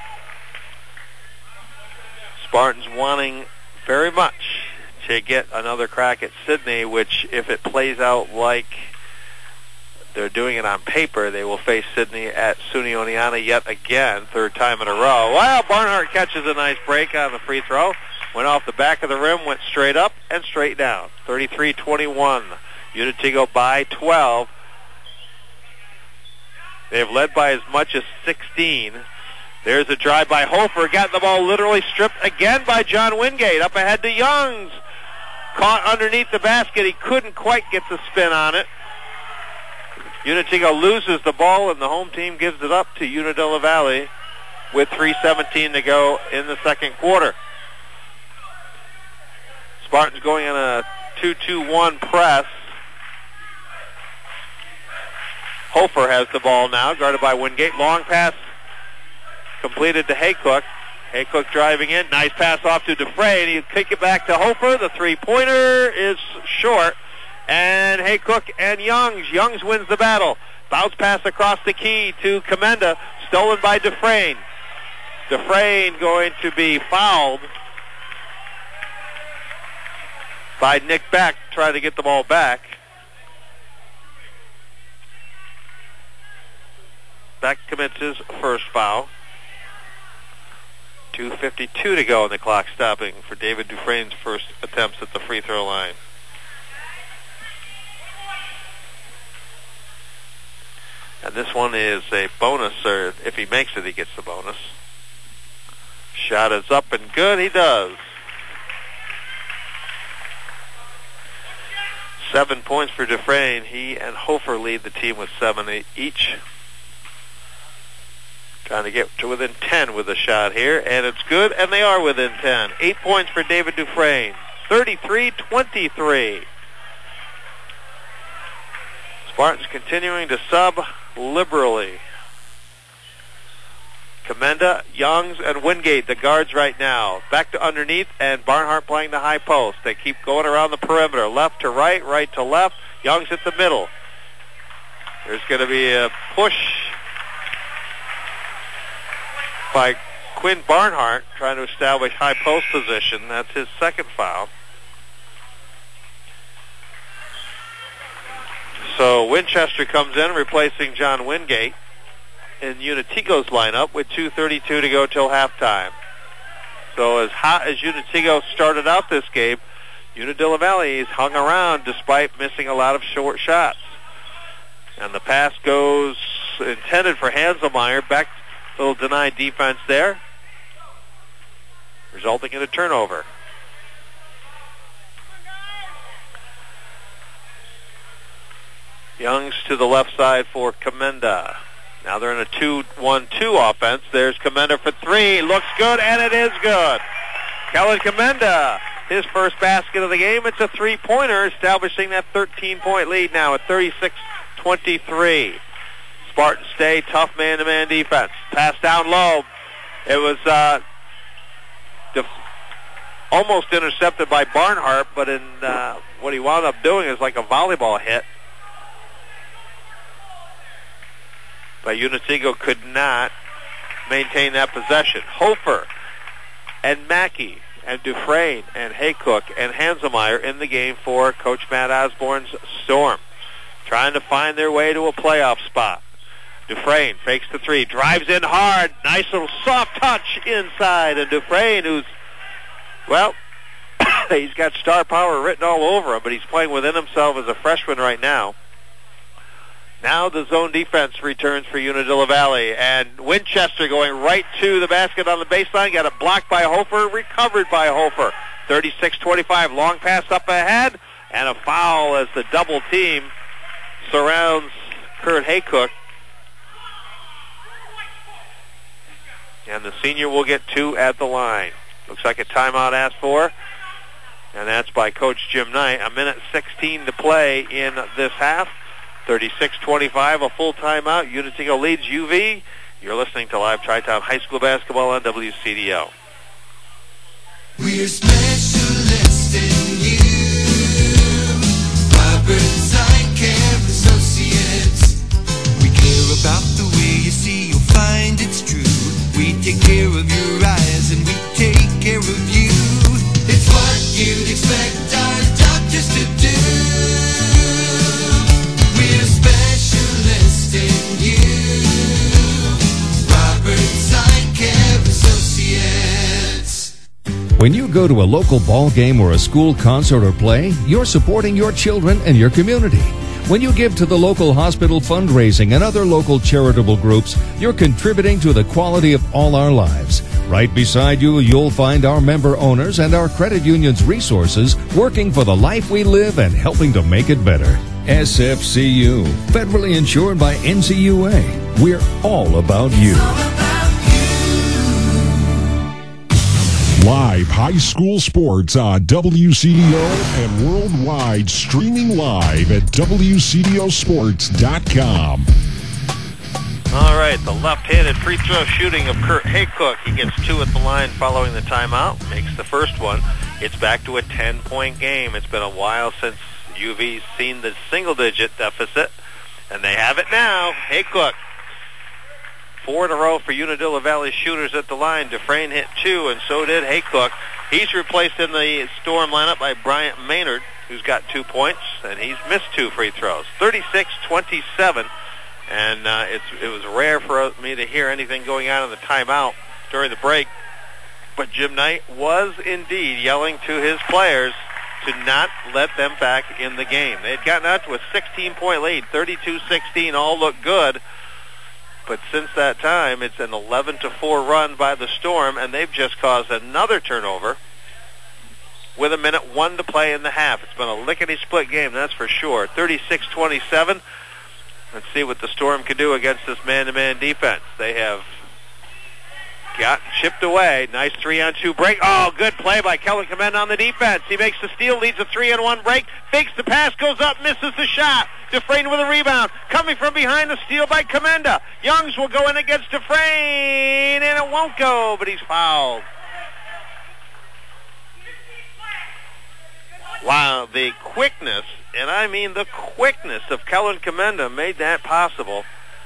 Spartans wanting very much to get another crack at Sidney, which if it plays out like they're doing it on paper, they will face Sidney at SUNY Oneonta yet again, third time in a row. Well, Barnhart catches a nice break on the free throw. Went off the back of the rim, went straight up and straight down. thirty-three twenty-one. Unitigo by twelve. They've led by as much as sixteen. There's a drive by Hofer. Got the ball literally stripped again by John Wingate. Up ahead to Youngs. Caught underneath the basket. He couldn't quite get the spin on it. Unitigo loses the ball, and the home team gives it up to Unadilla Valley with three seventeen to go in the second quarter. Spartans going on a two two one press. Hofer has the ball now, guarded by Wingate. Long pass completed to Haycook. Haycook driving in. Nice pass off to Dufresne. He'll kick it back to Hofer. The three-pointer is short. And Haycook and Youngs. Youngs wins the battle. Bounce pass across the key to Commenda. Stolen by Dufresne. Dufresne going to be fouled by Nick Becht, trying to get the ball back. Becht commits his first foul. two fifty-two to go, and the clock stopping for David Dufresne's first attempts at the free throw line. And this one is a bonus, or if he makes it, he gets the bonus. Shot is up and good. He does. Seven points for Dufresne. He and Hofer lead the team with seven each. Trying to get to within ten with a shot here, and it's good, and they are within ten. Eight points for David Dufresne. thirty-three twenty-three. Spartans continuing to sub liberally. Commenda, Youngs, and Wingate, the guards right now. Back to underneath, and Barnhart playing the high post. They keep going around the perimeter, left to right, right to left. Youngs at the middle. There's going to be a push by Quinn Barnhart, trying to establish high post position. That's his second foul. So Winchester comes in, replacing John Wingate in Unitigo's lineup with two thirty-two to go till halftime. So as hot as Unitigo started out this game, Unadilla Valley has hung around despite missing a lot of short shots. And the pass goes intended for Hanselmeyer. Back, little denied defense there, resulting in a turnover. Youngs to the left side for Commenda. Now they're in a two one two offense. There's Commenda for three. Looks good, and it is good. Kellen Commenda, his first basket of the game. It's a three-pointer, establishing that thirteen-point lead now at thirty-six twenty-three. Spartans stay tough man-to-man defense. Pass down low. It was uh, def- almost intercepted by Barnhart, but in uh, what he wound up doing is like a volleyball hit. But Unitego could not maintain that possession. Hofer and Mackey and Dufresne and Haycock and Hanselmeyer in the game for Coach Matt Osborne's Storm, trying to find their way to a playoff spot. Dufresne fakes the three, drives in hard, nice little soft touch inside, and Dufresne, who's, well, he's got star power written all over him, but he's playing within himself as a freshman right now. Now the zone defense returns for Unadilla Valley, and Winchester going right to the basket on the baseline, got it blocked by Hofer, recovered by Hofer. thirty-six twenty-five, long pass up ahead, and a foul as the double team surrounds Kurt Haycock. And the senior will get two at the line. Looks like a timeout asked for, and that's by Coach Jim Knight. A minute sixteen to play in this half. thirty-six twenty-five, a full timeout. Unitego leads U V. You're listening to live Tri-Town High School basketball on W C D O. We're specialists in you. Roberts Eye Care Associates. We care about the way you see, you'll find it's true. We take care of your eyes and we take care of you. It's what you'd expect our doctors to do. We're specialists in you. Roberts Eye Care Associates. When you go to a local ball game or a school concert or play, you're supporting your children and your community. When you give to the local hospital fundraising and other local charitable groups, you're contributing to the quality of all our lives. Right beside you, you'll find our member owners and our credit union's resources working for the life we live and helping to make it better. S F C U, federally insured by N C U A. We're all about you. Live high school sports on W C D O and worldwide, streaming live at W C D O sports dot com. All right, the left-handed free throw shooting of Kurt Haycock. He gets two at the line following the timeout, makes the first one. It's back to a ten-point game. It's been a while since U V's seen the single-digit deficit, and they have it now. Haycock. Four in a row for Unadilla Valley shooters at the line. Dufresne hit two, and so did Haycock. He's replaced in the Storm lineup by Bryant Maynard, who's got two points, and he's missed two free throws. thirty-six twenty-seven, and uh, it's, it was rare for me to hear anything going on in the timeout during the break, but Jim Knight was indeed yelling to his players to not let them back in the game. They had gotten out to a sixteen-point lead, thirty-two sixteen, all looked good. But since that time, it's an eleven to four run by the Storm, and they've just caused another turnover with a minute one to play in the half. It's been a lickety-split game, that's for sure. thirty-six twenty-seven. Let's see what the Storm can do against this man-to-man defense. They have got chipped away. Nice three-on-two break. Oh, good play by Kellen Commenda on the defense. He makes the steal, leads a three-on-one break, fakes the pass, goes up, misses the shot. Dufresne with a rebound. Coming from behind, the steal by Commenda. Youngs will go in against Dufresne, and it won't go, but he's fouled. Wow, the quickness, and I mean the quickness of Kellen Commenda made that possible.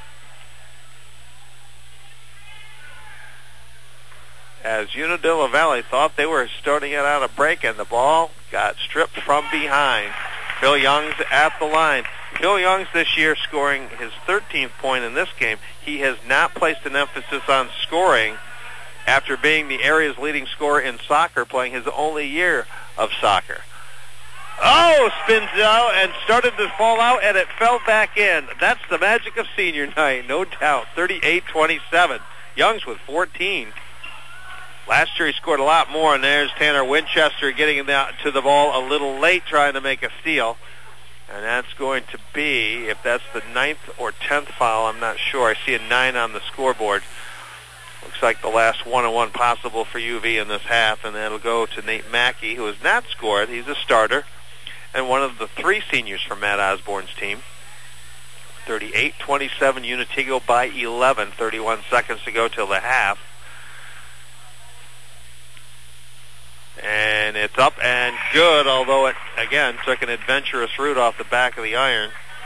As Unadilla Valley thought they were starting it out a break, and the ball got stripped from behind. Phil Youngs at the line. Phil Youngs this year scoring his thirteenth point in this game. He has not placed an emphasis on scoring after being the area's leading scorer in soccer, playing his only year of soccer. Oh, spins out and started to fall out, and it fell back in. That's the magic of senior night, no doubt. thirty-eight twenty-seven. Youngs with fourteen. Last year he scored a lot more, and there's Tanner Winchester getting to the ball a little late trying to make a steal. And that's going to be, if that's the ninth or tenth foul, I'm not sure. I see a nine on the scoreboard. Looks like the last one-on-one possible for U V in this half, and that'll go to Nate Mackey, who has not scored. He's a starter, and one of the three seniors from Matt Osborne's team. thirty-eight twenty-seven, Unitigo by eleven. thirty-one seconds to go till the half. And it's up and good, although it, again, took an adventurous route off the back of the iron.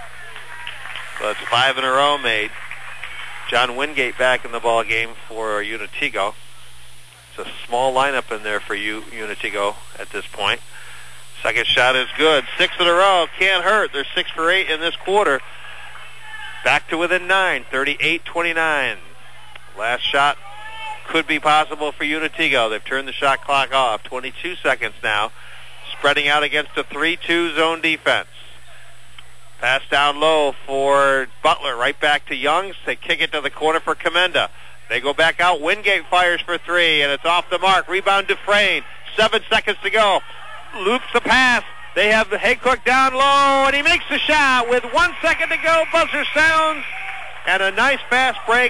So it's five in a row made. John Wingate back in the ball game for Unitigo. It's a small lineup in there for U- Unitigo at this point. Second shot is good. Six in a row. Can't hurt. They're six for eight in this quarter. Back to within nine. thirty-eight twenty-nine. Last shot could be possible for Unitigo. They've turned the shot clock off. twenty-two seconds now. Spreading out against a three two zone defense. Pass down low for Butler. Right back to Youngs. They kick it to the corner for Commenda. They go back out. Wingate fires for three, and it's off the mark. Rebound Dufresne. Seven seconds to go. Loops the pass. They have Haycock down low, and he makes the shot with one second to go. Buzzer sounds, and a nice fast break.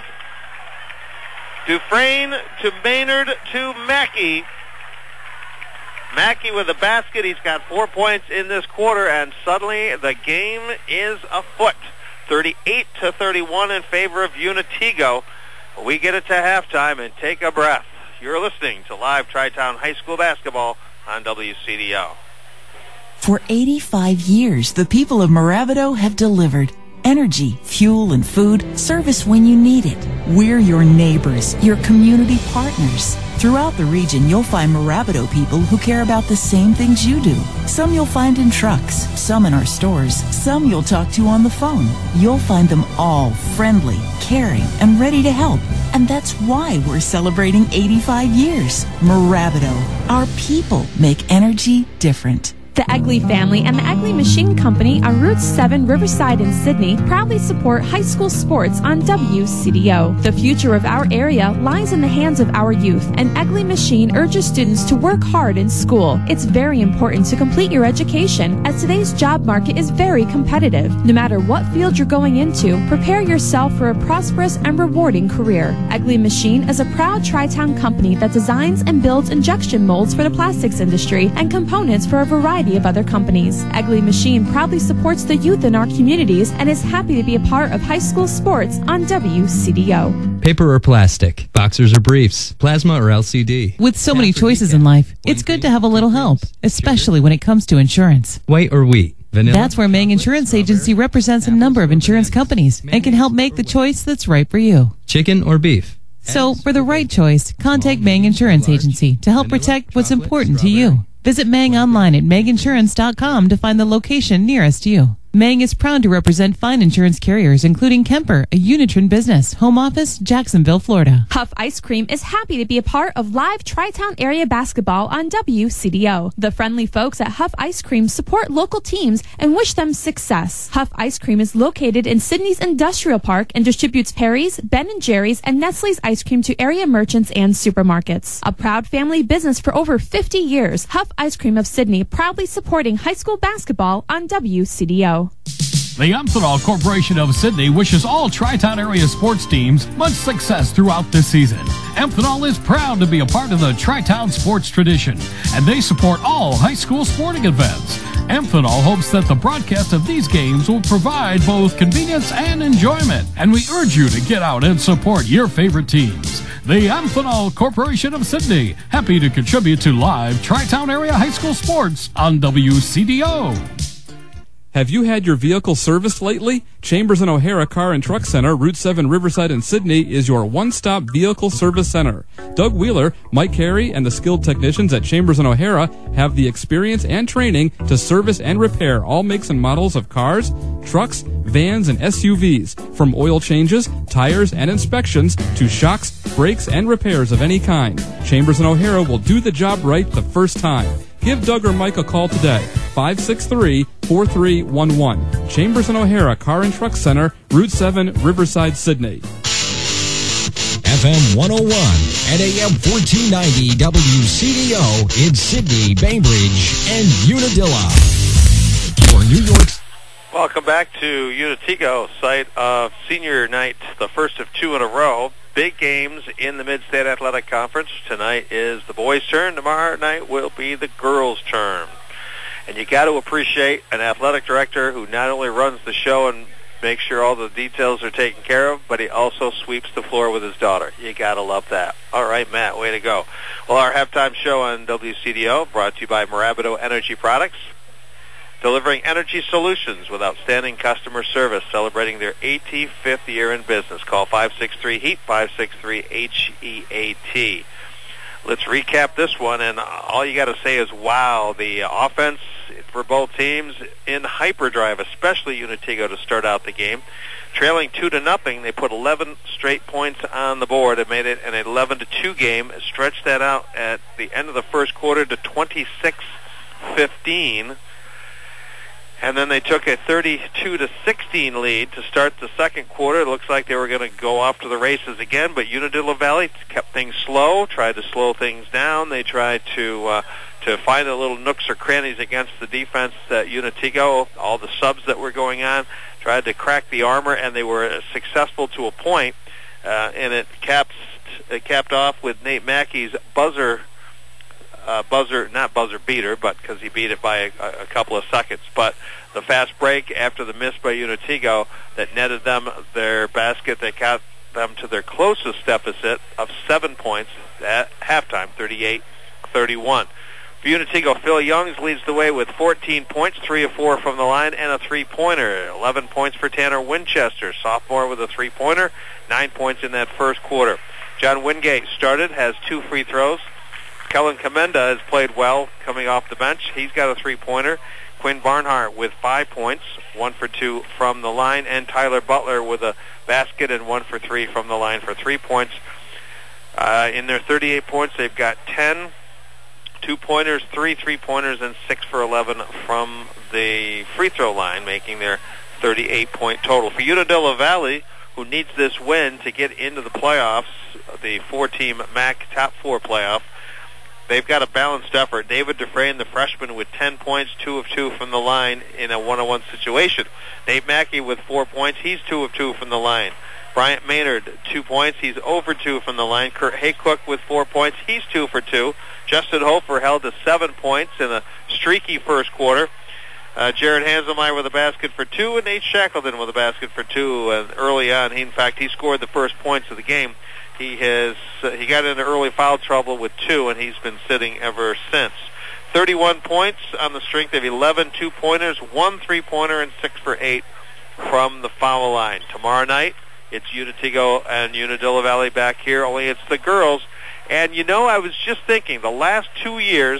Dufresne to Maynard to Mackey. Mackey with a basket. He's got four points in this quarter, and suddenly the game is afoot. thirty-eight to thirty-one in favor of Unitigo. We get it to halftime and take a breath. You're listening to live Tri-Town High School basketball on W C D O. For eighty-five years, the people of Moravido have delivered energy, fuel, and food, service when you need it. We're your neighbors, your community partners. Throughout the region, you'll find Moravido people who care about the same things you do. Some you'll find in trucks, some in our stores, some you'll talk to on the phone. You'll find them all friendly, caring, and ready to help. And that's why we're celebrating eighty-five years. Moravido, our people make energy different. The Egley family and the Egley Machine Company on Route seven Riverside in Sydney proudly support high school sports on W C D O. The future of our area lies in the hands of our youth, and Egley Machine urges students to work hard in school. It's very important to complete your education, as today's job market is very competitive. No matter what field you're going into, prepare yourself for a prosperous and rewarding career. Egley Machine is a proud Tri-Town company that designs and builds injection molds for the plastics industry and components for a variety of other companies. Egley Machine proudly supports the youth in our communities and is happy to be a part of high school sports on W C D O. Paper or plastic, boxers or briefs, plasma or L C D. With so many choices in life, it's good to have a little help, especially when it comes to insurance. White or wheat, vanilla. That's where Mang Insurance Agency represents a number of insurance companies and can help make the choice that's right for you. Chicken or beef. So, for the right choice, contact Mang Insurance Agency to help protect what's important to you. Visit Mang online at mang insurance dot com to find the location nearest you. Mang is proud to represent fine insurance carriers, including Kemper, a Unitron business, home office, Jacksonville, Florida. Huff Ice Cream is happy to be a part of live Tri-Town area basketball on W C D O. The friendly folks at Huff Ice Cream support local teams and wish them success. Huff Ice Cream is located in Sydney's Industrial Park and distributes Perry's, Ben and Jerry's, and Nestle's ice cream to area merchants and supermarkets. A proud family business for over fifty years, Huff Ice Cream of Sydney proudly supporting high school basketball on W C D O. The Amphenol Corporation of Sydney wishes all Tri-Town area sports teams much success throughout this season. Amphenol is proud to be a part of the Tri-Town sports tradition, and they support all high school sporting events. Amphenol hopes that the broadcast of these games will provide both convenience and enjoyment, and we urge you to get out and support your favorite teams. The Amphenol Corporation of Sydney, happy to contribute to live Tri-Town area high school sports on W C D O. Have you had your vehicle serviced lately? Chambers and O'Hara Car and Truck Center, Route seven Riverside in Sydney, is your one-stop vehicle service center. Doug Wheeler, Mike Carey, and the skilled technicians at Chambers and O'Hara have the experience and training to service and repair all makes and models of cars, trucks, vans, and S U Vs. From oil changes, tires, and inspections to shocks, brakes, and repairs of any kind. Chambers and O'Hara will do the job right the first time. Give Doug or Mike a call today, five six three, four three one one. Chambers and O'Hara Car and Truck Center, Route seven, Riverside, Sydney. F M one oh one and A M fourteen ninety W C D O in Sydney, Bainbridge, and Unadilla. For New York's Welcome back to Unitigo, site of senior night, the first of two in a row. Big games in the Mid-State Athletic Conference. Tonight is the boys' turn. Tomorrow night will be the girls' turn. And you got to appreciate an athletic director who not only runs the show and makes sure all the details are taken care of, but he also sweeps the floor with his daughter. You got to love that. All right, Matt, way to go. Well, our halftime show on W C D O brought to you by Moravido Energy Products, delivering energy solutions with outstanding customer service, celebrating their eighty-fifth year in business. Call five six three HEAT, five six three H E A T. Let's recap this one, and all you got to say is, wow, the offense for both teams in hyperdrive, especially Unitigo to start out the game. Trailing two to nothing, they put eleven straight points on the board and made it an eleven to two game. Stretched that out at the end of the first quarter to twenty-six fifteen. And then they took a thirty-two to sixteen lead to start the second quarter. It looks like they were going to go off to the races again, but Unadilla Valley kept things slow, tried to slow things down. They tried to uh, to find the little nooks or crannies against the defense at Unitigo, all the subs that were going on, tried to crack the armor, and they were successful to a point. Uh, and it caps it capped off with Nate Mackey's buzzer Uh, buzzer, not buzzer beater, but because he beat it by a, a couple of seconds. But the fast break after the miss by Unitigo that netted them their basket that got them to their closest deficit of seven points at halftime, thirty-eight thirty-one. For Unitigo, Phil Youngs leads the way with fourteen points, three of four from the line, and a three-pointer. eleven points for Tanner Winchester, sophomore with a three-pointer, nine points in that first quarter. John Wingate started, has two free throws. Kellen Commenda has played well coming off the bench. He's got a three-pointer. Quinn Barnhart with five points, one for two from the line, and Tyler Butler with a basket and one for three from the line for three points. Uh, in their thirty-eight points, they've got ten two-pointers, three three-pointers, and six for eleven from the free throw line, making their thirty-eight point total. For Unadilla Valley, who needs this win to get into the playoffs, the four-team M A C top four playoff, they've got a balanced effort. David Dufresne, the freshman, with ten points, two of two from the line in a one-on-one situation. Nate Mackey with four points. He's two of two from the line. Bryant Maynard, two points. He's over two from the line. Kurt Haycock with four points. He's two for two. Justin Hofer held to seven points in a streaky first quarter. Uh, Jared Hanselmeyer with a basket for two, and Nate Shackleton with a basket for two. And early on, he, in fact, he scored the first points of the game. He has uh, he got into early foul trouble with two, and he's been sitting ever since. thirty-one points on the strength of eleven two-pointers, one three-pointer, and six for eight from the foul line. Tomorrow night, it's Unitigo and Unadilla Valley back here, only it's the girls. And, you know, I was just thinking, the last two years,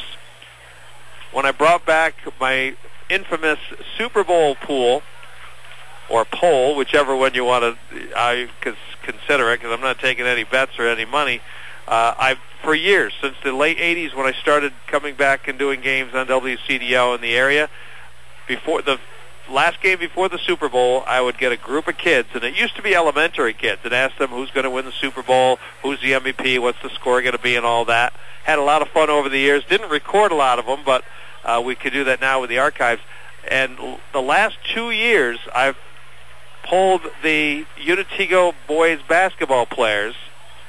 when I brought back my infamous Super Bowl pool, or poll, whichever one you want to I consider it, because I'm not taking any bets or any money. Uh, I've for years, since the late eighties when I started coming back and doing games on W C D O in the area, before the last game before the Super Bowl, I would get a group of kids, and it used to be elementary kids, and ask them who's going to win the Super Bowl, who's the M V P, what's the score going to be, and all that. Had a lot of fun over the years. Didn't record a lot of them, but uh, we could do that now with the archives. And l- the last two years, I've polled the Unitigo boys basketball players,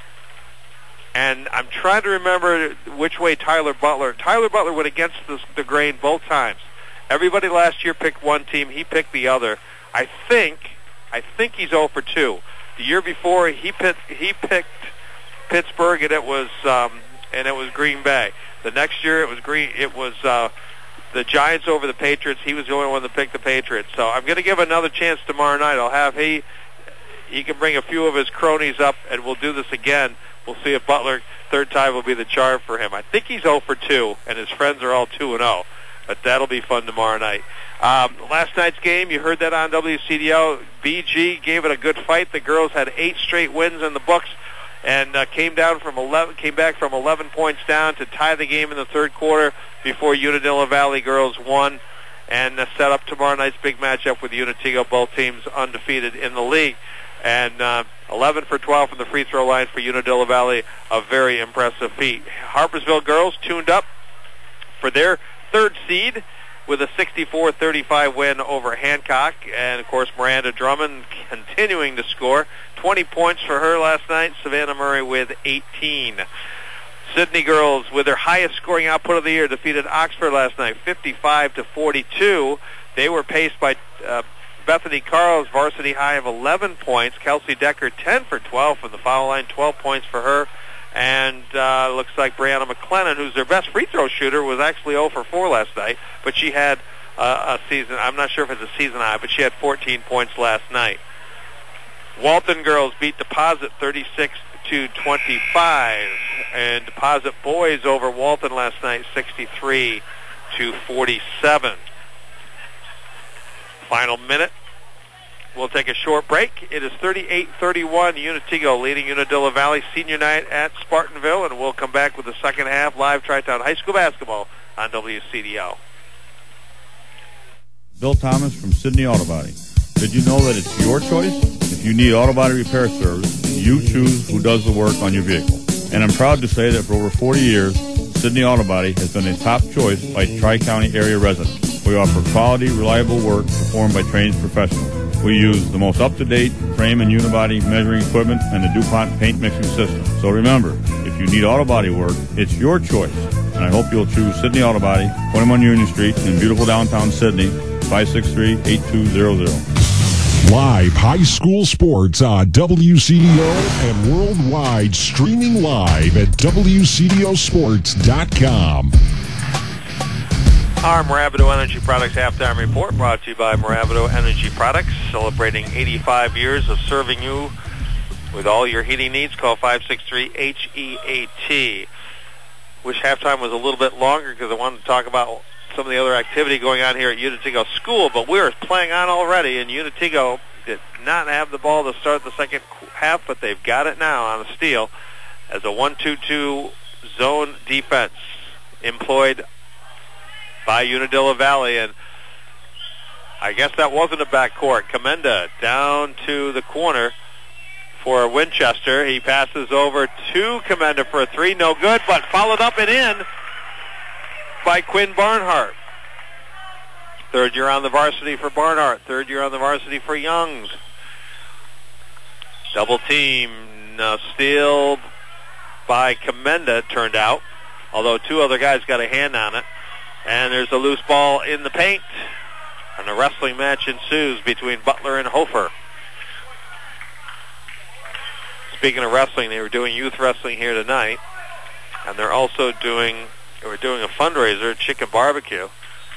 and I'm trying to remember which way Tyler Butler. Tyler Butler went against the, the grain both times. Everybody last year picked one team. He picked the other. I think, I think he's zero for two. The year before, he picked he picked Pittsburgh, and it was um, and it was Green Bay. The next year, it was Green. It was uh, the Giants over the Patriots. He was the only one that picked the Patriots. So I'm going to give another chance tomorrow night. I'll have he he can bring a few of his cronies up, and we'll do this again. We'll see if Butler, third time, will be the charm for him. I think he's zero for two, and his friends are all two and oh. But that'll be fun tomorrow night. Um, last night's game, you heard that on W C D O. B G gave it a good fight. The girls had eight straight wins in the books, and uh, came down from eleven, came back from eleven points down to tie the game in the third quarter before Unadilla Valley girls won, and uh, set up tomorrow night's big matchup with Unitigo, both teams undefeated in the league. And uh, eleven for twelve from the free throw line for Unadilla Valley, a very impressive feat. Harpersville girls tuned up for their third seed, with a sixty-four thirty-five win over Hancock. And, of course, Miranda Drummond continuing to score. twenty points for her last night. Savannah Murray with eighteen. Sydney girls, with their highest scoring output of the year, defeated Oxford last night, fifty-five to forty-two. They were paced by uh, Bethany Carl's varsity high of eleven points. Kelsey Decker, ten for twelve from the foul line, twelve points for her. And uh, looks like Brianna McLennan, who's their best free throw shooter, was actually zero for four last night. But she had uh, a season, I'm not sure if it's a season high, but she had fourteen points last night. Walton girls beat Deposit thirty-six to twenty-five. And Deposit boys over Walton last night, sixty-three to forty-seven. Final minute. We'll take a short break. It is thirty-eight thirty-one, Unitigo leading Unadilla Valley Senior Night at Spartanville, and we'll come back with the second half live Tri-Town High School basketball on W C D O. Bill Thomas from Sydney Auto Body. Did you know that it's your choice? If you need auto body repair service, you choose who does the work on your vehicle. And I'm proud to say that for over forty years, Sydney Auto Body has been a top choice by Tri-County area residents. We offer quality, reliable work performed by trained professionals. We use the most up-to-date frame and unibody measuring equipment and the DuPont paint mixing system. So remember, if you need auto body work, it's your choice. And I hope you'll choose Sydney Auto Body, twenty-one Union Street in beautiful downtown Sydney, five six three, eight two zero zero. Live high school sports on W C D O and worldwide, streaming live at W C D O sports dot com. Our Moravido Energy Products halftime report brought to you by Moravido Energy Products, celebrating eighty-five years of serving you with all your heating needs. Call five six three H E A T. Wish halftime was a little bit longer because I wanted to talk about some of the other activity going on here at Unitigo School, but we're playing on already, and Unitigo did not have the ball to start the second half, but they've got it now on a steal as a one two two zone defense employed by Unadilla Valley, and I guess that wasn't a backcourt. Commenda down to the corner for Winchester. He passes over to Commenda for a three, no good, but followed up and in by Quinn Barnhart. Third year on the varsity for Barnhart, third year on the varsity for Youngs. Double team, uh, steal by Commenda turned out, although two other guys got a hand on it. And there's a loose ball in the paint, and a wrestling match ensues between Butler and Hofer. Speaking of wrestling, they were doing youth wrestling here tonight, and they're also doing, they were doing a fundraiser, chicken barbecue.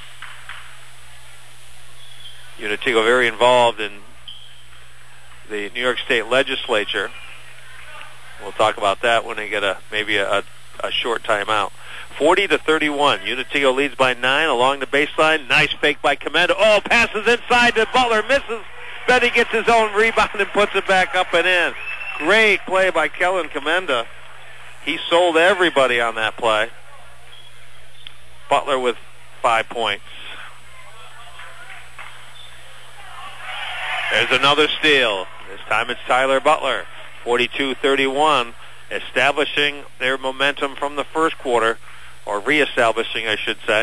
Unitigo very involved in the New York State Legislature. We'll talk about that when they get a maybe a, a, a short timeout. forty to thirty-one. Unitigo leads by nine along the baseline. Nice fake by Commenda. Oh, passes inside to Butler. Misses. Betty gets his own rebound and puts it back up and in. Great play by Kellen Commenda. He sold everybody on that play. Butler with five points. There's another steal. This time it's Tyler Butler. forty-two thirty-one. Establishing their momentum from the first quarter. Or reestablishing, I should say.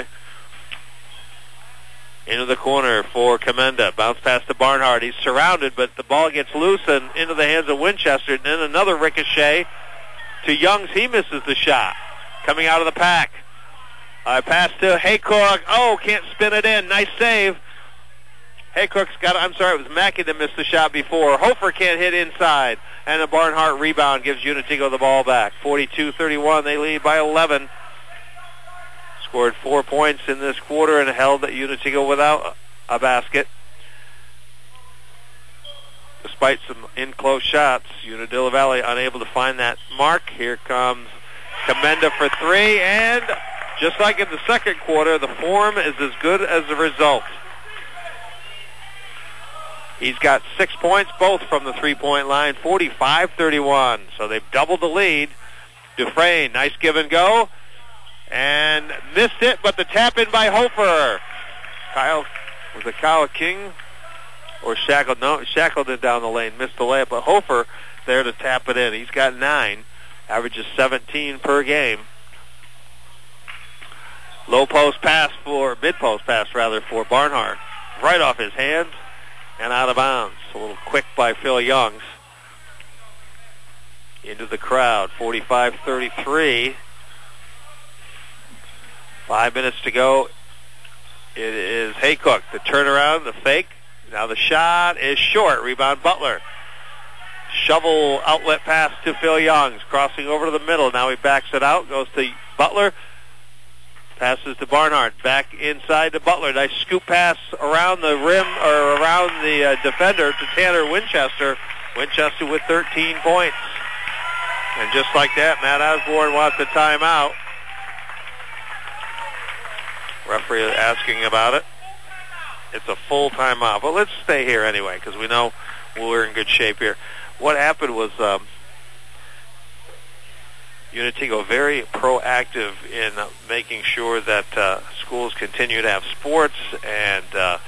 Into the corner for Commenda. Bounce pass to Barnhart. He's surrounded, but the ball gets loose and into the hands of Winchester. And then another ricochet to Youngs. He misses the shot. Coming out of the pack. Uh, pass to Haycock. Oh, can't spin it in. Nice save. Haycock's got, I'm sorry, it was Mackey that missed the shot before. Hofer can't hit inside. And a Barnhart rebound gives Unitigo the ball back. forty-two thirty-one. They lead by eleven. Scored four points in this quarter and held Unitigo without a basket. Despite some in-close shots, Unadilla Valley unable to find that mark. Here comes Commenda for three, and just like in the second quarter, the form is as good as the result. He's got six points, both from the three-point line, forty-five thirty-one. So they've doubled the lead. Dufresne, nice give and go. And missed it, but the tap in by Hofer. Kyle, was it Kyle King or Shackleton? No, Shackleton down the lane, missed the layup, but Hofer there to tap it in. He's got nine, averages seventeen per game. Low post pass for, mid-post pass rather, for Barnhart. Right off his hands and out of bounds. A little quick by Phil Youngs. Into the crowd, forty-five thirty-three. Five minutes to go. It is Haycock. The turnaround, the fake. Now the shot is short. Rebound Butler. Shovel outlet pass to Phil Youngs. Crossing over to the middle. Now he backs it out. Goes to Butler. Passes to Barnhart. Back inside to Butler. Nice scoop pass around the rim, or around the uh, defender to Tanner Winchester. Winchester with thirteen points. And just like that, Matt Osborne wants a timeout. Referee asking about it. It's a full timeout. But let's stay here anyway, because we know we're in good shape here. What happened was um, Unitigo very proactive in uh, making sure that uh, schools continue to have sports, and uh,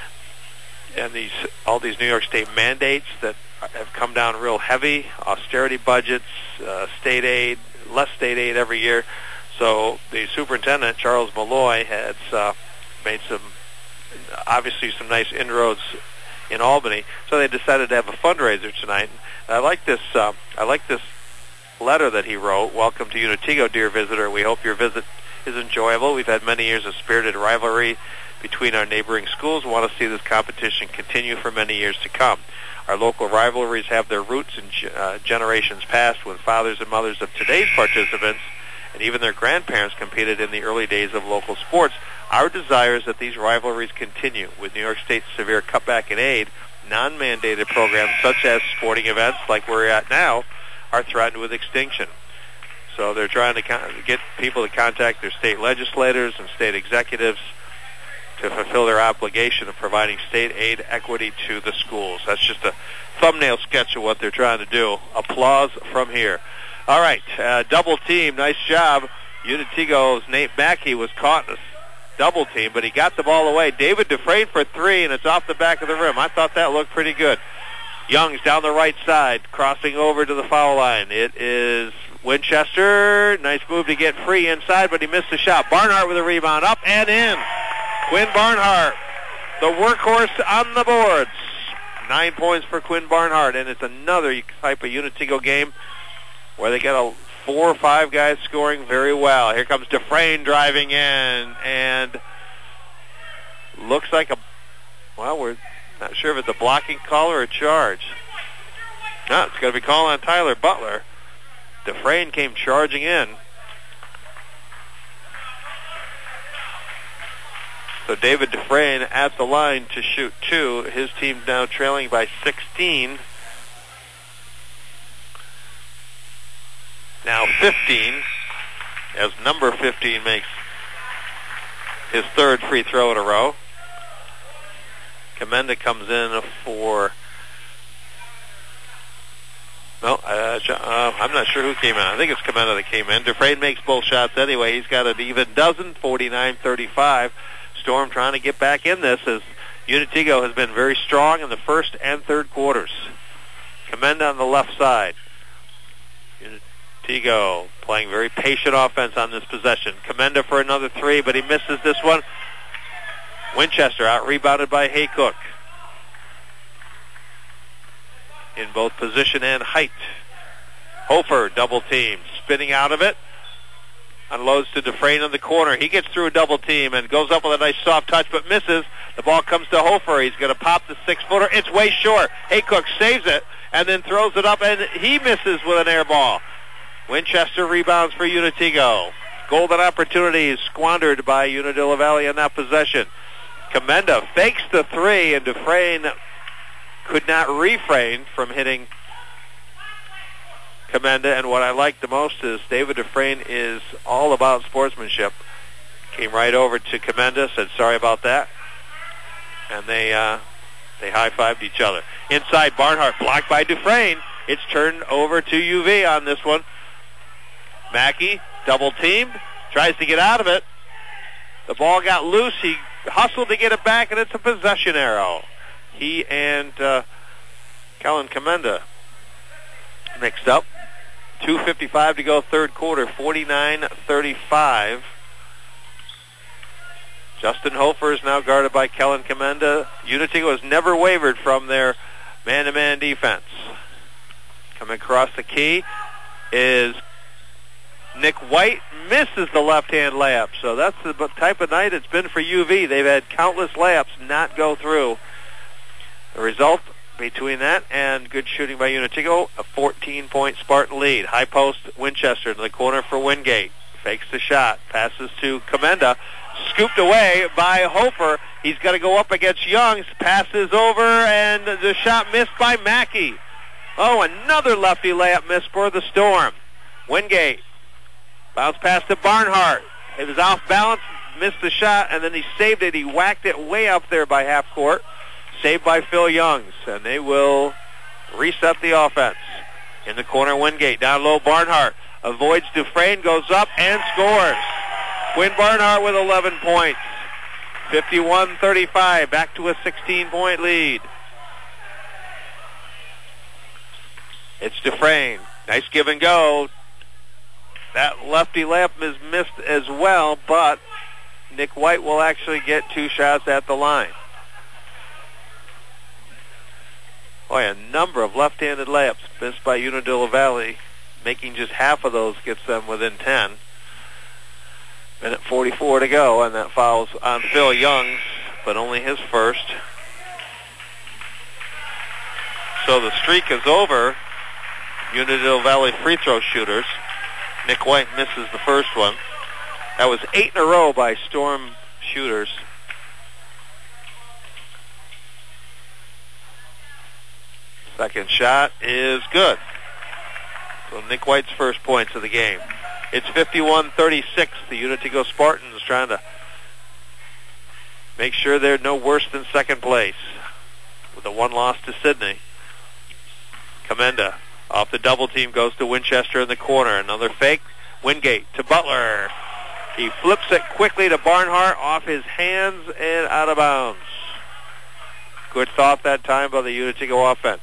and these all these New York State mandates that have come down real heavy, austerity budgets, uh, state aid, less state aid every year. So the superintendent, Charles Malloy, has uh, made some, obviously some nice inroads in Albany. So they decided to have a fundraiser tonight. And I like this. Uh, I like this letter that he wrote. Welcome to Unitigo, dear visitor. We hope your visit is enjoyable. We've had many years of spirited rivalry between our neighboring schools. We want to see this competition continue for many years to come. Our local rivalries have their roots in uh, generations past, when fathers and mothers of today's participants and even their grandparents competed in the early days of local sports. Our desire is that these rivalries continue. With New York State's severe cutback in aid, non-mandated programs such as sporting events like we're at now are threatened with extinction. So they're trying to con- get people to contact their state legislators and state executives to fulfill their obligation of providing state aid equity to the schools. That's just a thumbnail sketch of what they're trying to do. Applause from here. All right, uh, double team, nice job. Unitigo's Nate Mackey was caught in a double team, but he got the ball away. David Dufresne for three, and it's off the back of the rim. I thought that looked pretty good. Young's down the right side, crossing over to the foul line. It is Winchester. Nice move to get free inside, but he missed the shot. Barnhart with a rebound, up and in. Quinn Barnhart, the workhorse on the boards. Nine points for Quinn Barnhart, and it's another type of Unitigo game where they get a four or five guys scoring very well. Here comes Dufresne driving in, and looks like a, well, we're not sure if it's a blocking call or a charge. No, it's going to be called on Tyler Butler. Dufresne came charging in. So David Dufresne at the line to shoot two. His team now trailing by sixteen. Now fifteen, as number fifteen makes his third free throw in a row. Commenda comes in for, no, uh, uh, I'm not sure who came in. I think it's Commenda that came in. Dufresne makes both shots anyway. He's got an even dozen, forty-nine thirty-five. Storm trying to get back in this, as Unitigo has been very strong in the first and third quarters. Commenda on the left side. Unitigo playing very patient offense on this possession. Commenda for another three, but he misses this one. Winchester out rebounded by Haycock. In both position and height. Hofer double team, spinning out of it. Unloads to Dufresne in the corner. He gets through a double team and goes up with a nice soft touch, but misses. The ball comes to Hofer. He's going to pop the six-footer. It's way short. Haycock saves it and then throws it up, and he misses with an air ball. Winchester rebounds for Unitigo. Golden opportunities squandered by Unadilla Valley in that possession. Commenda fakes the three, and Dufresne could not refrain from hitting Commenda. And what I like the most is David Dufresne is all about sportsmanship. Came right over to Commenda, said sorry about that, and they uh, they high-fived each other. Inside, Barnhart blocked by Dufresne. It's turned over to U V on this one. Mackey, double-teamed, tries to get out of it. The ball got loose. He hustled to get it back, and it's a possession arrow. He and uh, Kellen Commenda mixed up. two fifty-five to go third quarter, forty-nine thirty-five. Justin Hofer is now guarded by Kellen Commenda. Unitigo has never wavered from their man-to-man defense. Coming across the key is Nick White. Misses the left-hand layup. So that's the type of night it's been for U V. They've had countless layups not go through. The result between that and good shooting by Unitigo, a fourteen-point Spartan lead. High post, Winchester to the corner for Wingate. Fakes the shot. Passes to Commenda. Scooped away by Hofer. He's got to go up against Youngs. Passes over, and the shot missed by Mackey. Oh, another lefty layup miss for the Storm. Wingate. Bounce pass to Barnhart. It was off balance, missed the shot, and then he saved it. He whacked it way up there by half court. Saved by Phil Youngs, and they will reset the offense. In the corner, Wingate. Down low, Barnhart. Avoids Dufresne, goes up, and scores. Quinn Barnhart with eleven points. fifty-one thirty-five, back to a sixteen-point lead. It's Dufresne. Nice give and go. That lefty layup is missed as well, but Nick White will actually get two shots at the line. Boy, a number of left-handed layups missed by Unadilla Valley. Making just half of those gets them within ten. Minute forty-four to go, and that foul's on Phil Youngs, but only his first. So the streak is over. Unadilla Valley free throw shooters. Nick White misses the first one. That was eight in a row by Storm shooters. Second shot is good. So Nick White's first points of the game. It's fifty-one thirty-six. The Unitigo Spartans trying to make sure they're no worse than second place with a one loss to Sydney. Commenda off the double team goes to Winchester in the corner. Another fake. Wingate to Butler. He flips it quickly to Barnhart off his hands and out of bounds. Good thought that time by the Unitigo offense.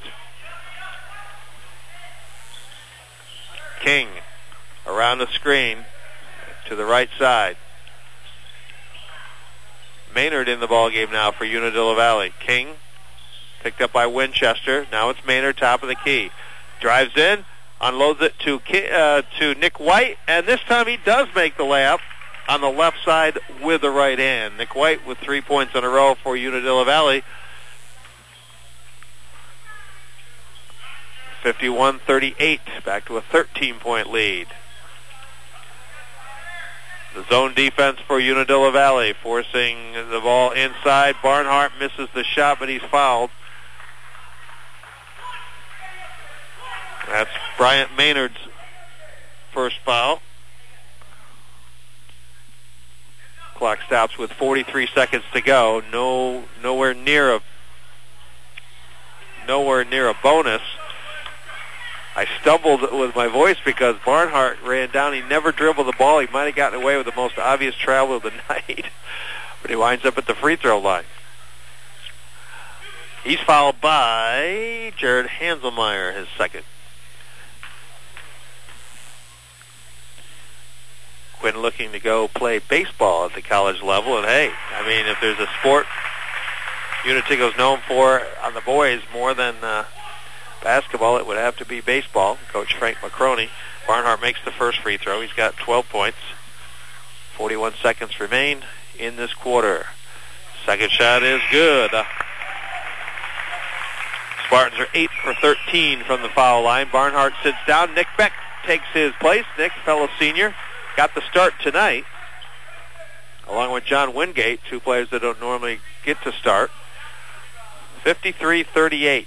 King around the screen to the right side. Maynard in the ballgame now for Unadilla Valley. King picked up by Winchester. Now it's Maynard top of the key. Drives in, unloads it to uh, to Nick White, and this time he does make the layup on the left side with the right hand. Nick White with three points in a row for Unadilla Valley. fifty-one thirty-eight, back to a thirteen-point lead. The zone defense for Unadilla Valley, forcing the ball inside. Barnhart misses the shot, but he's fouled. That's Bryant Maynard's first foul. Clock stops with forty-three seconds to go. No, nowhere near a, nowhere near a bonus. I stumbled with my voice because Barnhart ran down. He never dribbled the ball. He might have gotten away with the most obvious travel of the night, but he winds up at the free throw line. He's fouled by Jared Hanselmeyer, his second. Quinn looking to go play baseball at the college level, and hey, I mean, if there's a sport Unitigo's known for on the boys more than uh, basketball, it would have to be baseball. Coach Frank McCroney. Barnhart makes the first free throw. He's got twelve points. forty-one seconds remain in this quarter. Second shot is good. Uh, Spartans are eight for thirteen from the foul line. Barnhart sits down. Nick Beck takes his place. Nick, fellow senior, got the start tonight, along with John Wingate, two players that don't normally get to start. fifty-three thirty-eight.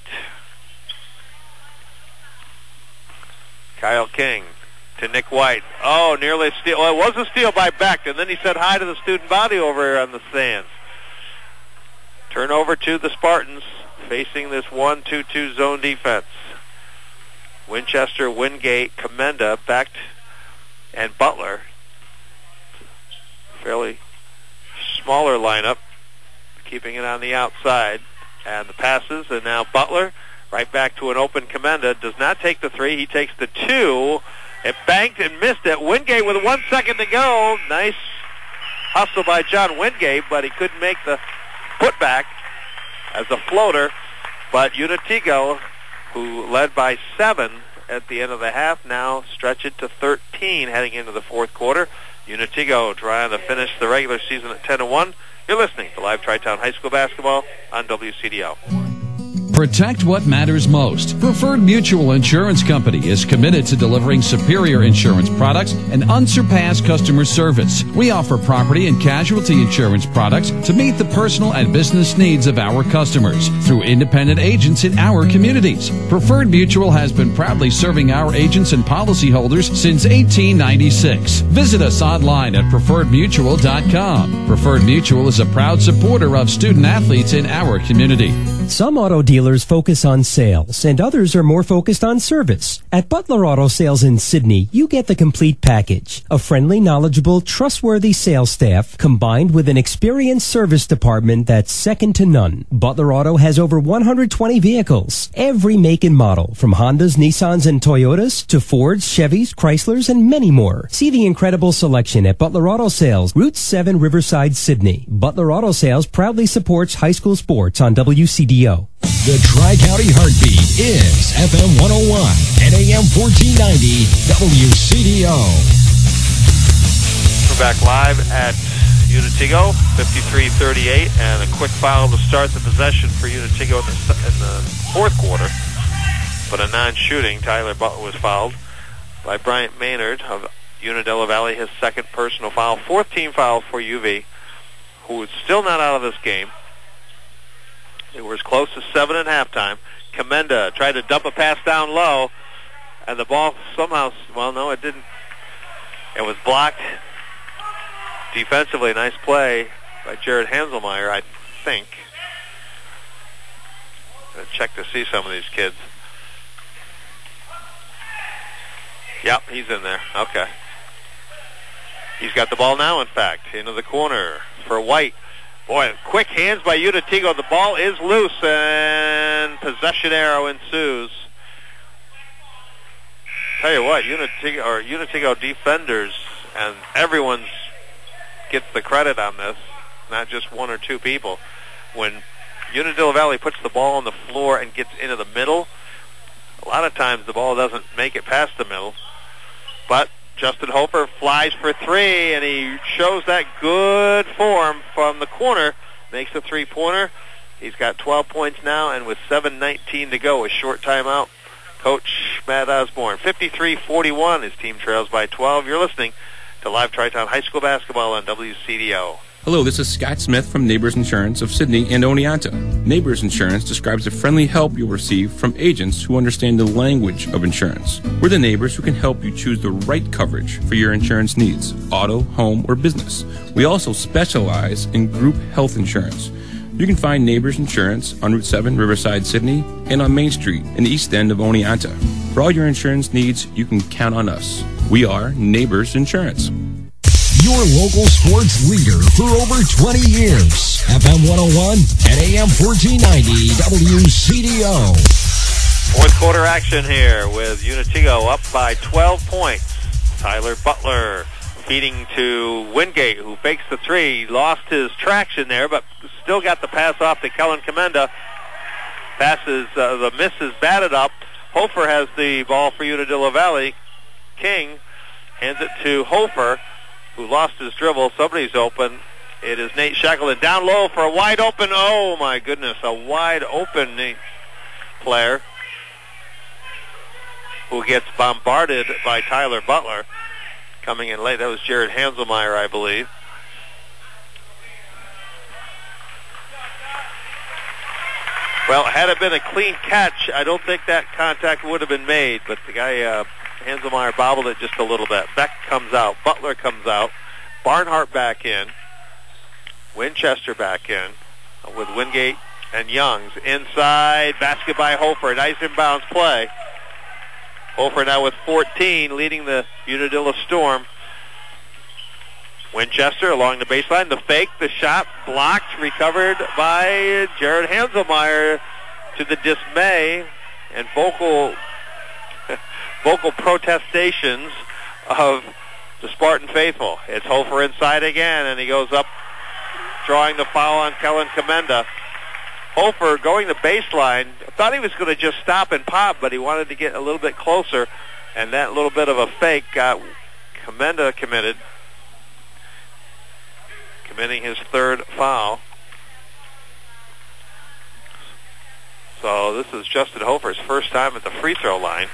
Kyle King to Nick White. Oh, nearly a steal. Well, it was a steal by Beck, and then he said hi to the student body over here on the stands. Turnover to the Spartans, facing this one two two zone defense. Winchester, Wingate, Commenda, Beck, and Butler. Fairly smaller lineup, keeping it on the outside. And the passes, and now Butler right back to an open Commenda. Does not take the three. He takes the two. It banked and missed it. Wingate with one second to go. Nice hustle by John Wingate, but he couldn't make the putback as a floater. But Unitigo, who led by seven at the end of the half, now stretch it to thirteen heading into the fourth quarter. Unitigo trying to finish the regular season at ten and one. You're listening to Live Tri-Town High School Basketball on W C D O. Protect what matters most. Preferred Mutual Insurance Company is committed to delivering superior insurance products and unsurpassed customer service. We offer property and casualty insurance products to meet the personal and business needs of our customers through independent agents in our communities. Preferred Mutual has been proudly serving our agents and policyholders since eighteen ninety-six. Visit us online at preferred mutual dot com. Preferred Mutual is a proud supporter of student athletes in our community. Some auto dealers focus on sales, and others are more focused on service. At Butler Auto Sales in Sydney, you get the complete package. A friendly, knowledgeable, trustworthy sales staff combined with an experienced service department that's second to none. Butler Auto has over one hundred twenty vehicles, every make and model, from Hondas, Nissans, and Toyotas to Fords, Chevys, Chryslers, and many more. See the incredible selection at Butler Auto Sales, Route seven, Riverside, Sydney. Butler Auto Sales proudly supports high school sports on W C D O. The Tri-County Heartbeat is F M one oh one and A M fourteen ninety W C D O. We're back live at Unitigo, fifty-three thirty-eight, and a quick foul to start the possession for Unitigo in the, in the fourth quarter. But a non-shooting, Tyler Butler was fouled by Bryant Maynard of Unadilla Valley, his second personal foul. Fourth team foul for U V, who is still not out of this game. It was close to seven at halftime. Commenda tried to dump a pass down low, and the ball somehow, well, no, it didn't. It was blocked defensively. Nice play by Jared Hanselmeyer, I think. Gonna check to see some of these kids. Yep, he's in there. Okay. He's got the ball now, in fact, into the corner for White. Boy, quick hands by Unitigo. The ball is loose, and possession arrow ensues. Tell you what, Unitigo, or Unitigo defenders, and everyone gets the credit on this, not just one or two people. When Unadilla Valley puts the ball on the floor and gets into the middle, a lot of times the ball doesn't make it past the middle. But Justin Hofer flies for three, and he shows that good form from the corner. Makes a three-pointer. He's got twelve points now, and with seven nineteen to go, a short timeout, Coach Matt Osborne. fifty-three forty-one, his team trails by twelve. You're listening to Live Tri-Town High School Basketball on W C D O. Hello, this is Scott Smith from Neighbors Insurance of Sydney and Oneonta. Neighbors Insurance describes the friendly help you'll receive from agents who understand the language of insurance. We're the neighbors who can help you choose the right coverage for your insurance needs, auto, home, or business. We also specialize in group health insurance. You can find Neighbors Insurance on Route seven, Riverside, Sydney, and on Main Street in the east end of Oneonta. For all your insurance needs, you can count on us. We are Neighbors Insurance. Your local sports leader for over twenty years. F M one oh one and A M fourteen ninety W C D O. Fourth quarter action here with Unitigo up by twelve points. Tyler Butler feeding to Wingate, who fakes the three. Lost his traction there, but still got the pass off to Kellen Commenda. Passes, uh, the miss is batted up. Hofer has the ball for Unadilla Valley. King hands it to Hofer, who lost his dribble. Somebody's open. It is Nate Shackleton down low for a wide open. Oh, my goodness, a wide open Nate player who gets bombarded by Tyler Butler. Coming in late, that was Jared Hanselmeyer, I believe. Well, had it been a clean catch, I don't think that contact would have been made, but the guy, uh, Hanselmeyer, bobbled it just a little bit. Beck comes out. Butler comes out. Barnhart back in. Winchester back in with Wingate and Youngs. Inside, basket by Hofer. Nice inbounds play. Hofer now with fourteen, leading the Unadilla Storm. Winchester along the baseline. The fake, the shot, blocked, recovered by Jared Hanselmeyer to the dismay and vocal vocal protestations of the Spartan faithful. It's Hofer inside again, and he goes up, drawing the foul on Kellen Commenda. Hofer going the baseline. Thought he was going to just stop and pop, but he wanted to get a little bit closer, and that little bit of a fake got Commenda committed, committing his third foul. So this is Justin Hofer's first time at the free throw line.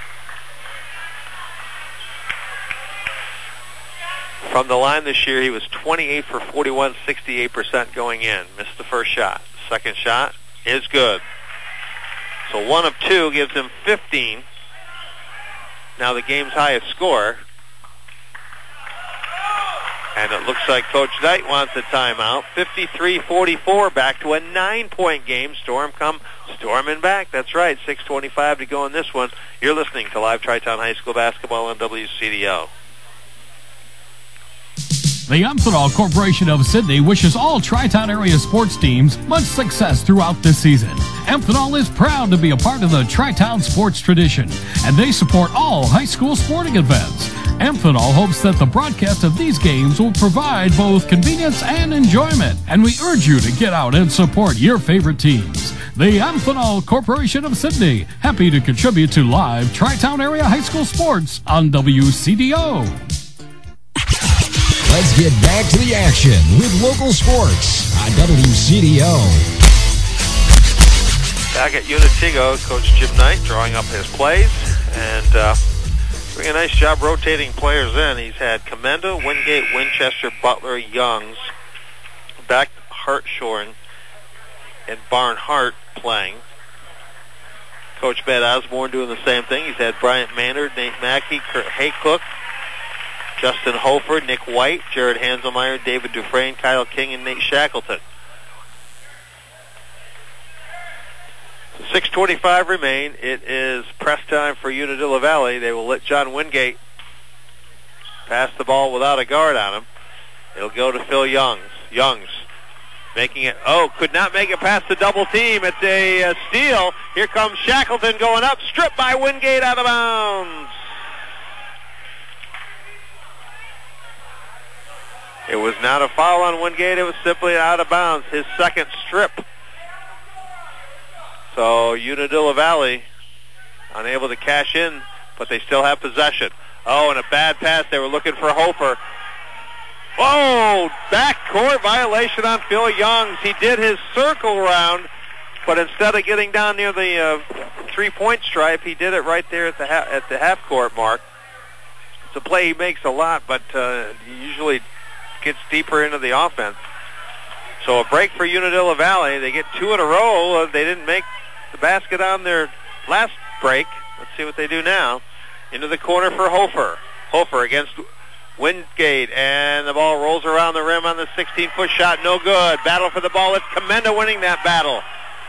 From the line this year, he was twenty-eight for forty-one, sixty-eight percent going in. Missed the first shot. Second shot is good. So one of two gives him fifteen. Now the game's highest score. And it looks like Coach Knight wants a timeout. fifty-three forty-four, back to a nine-point game. Storm come storming back. That's right, six twenty-five to go in this one. You're listening to Live Tri-Town High School Basketball on W C D O. The Amphenol Corporation of Sydney wishes all Tri-Town area sports teams much success throughout this season. Amphenol is proud to be a part of the Tri-Town sports tradition, and they support all high school sporting events. Amphenol hopes that the broadcast of these games will provide both convenience and enjoyment, and we urge you to get out and support your favorite teams. The Amphenol Corporation of Sydney, happy to contribute to live Tri-Town area high school sports on W C D O. Let's get back to the action with local sports on W C D O. Back at Unitigo, Coach Jim Knight drawing up his plays and uh, doing a nice job rotating players in. He's had Commenda, Wingate, Winchester, Butler, Youngs, Beck, Hartshorn, and Barnhart playing. Coach Matt Osborne doing the same thing. He's had Bryant Maynard, Nate Mackey, Kurt Haycock, Justin Hofer, Nick White, Jared Hanselmeyer, David Dufresne, Kyle King, and Nate Shackleton. So six twenty-five remain. It is press time for Unadilla Valley. They will let John Wingate pass the ball without a guard on him. It'll go to Phil Youngs. Youngs making it. Oh, could not make it past the double team. It's a uh, steal. Here comes Shackleton going up. Stripped by Wingate out of bounds. It was not a foul on Wingate. It was simply out of bounds. His second strip. So Unadilla Valley unable to cash in, but they still have possession. Oh, and a bad pass. They were looking for Hofer. Whoa! Backcourt violation on Phil Youngs. He did his circle round, but instead of getting down near the uh, three-point stripe, he did it right there at the ha- at the half-court mark. It's a play he makes a lot, but uh, he usually gets deeper into the offense. So a break for Unadilla Valley. They get two in a row. They didn't make the basket on their last break. Let's see what they do now. Into the corner for Hofer. Hofer against Wingate, and the ball rolls around the rim on the sixteen-foot shot. No good. Battle for the ball. It's Commenda winning that battle.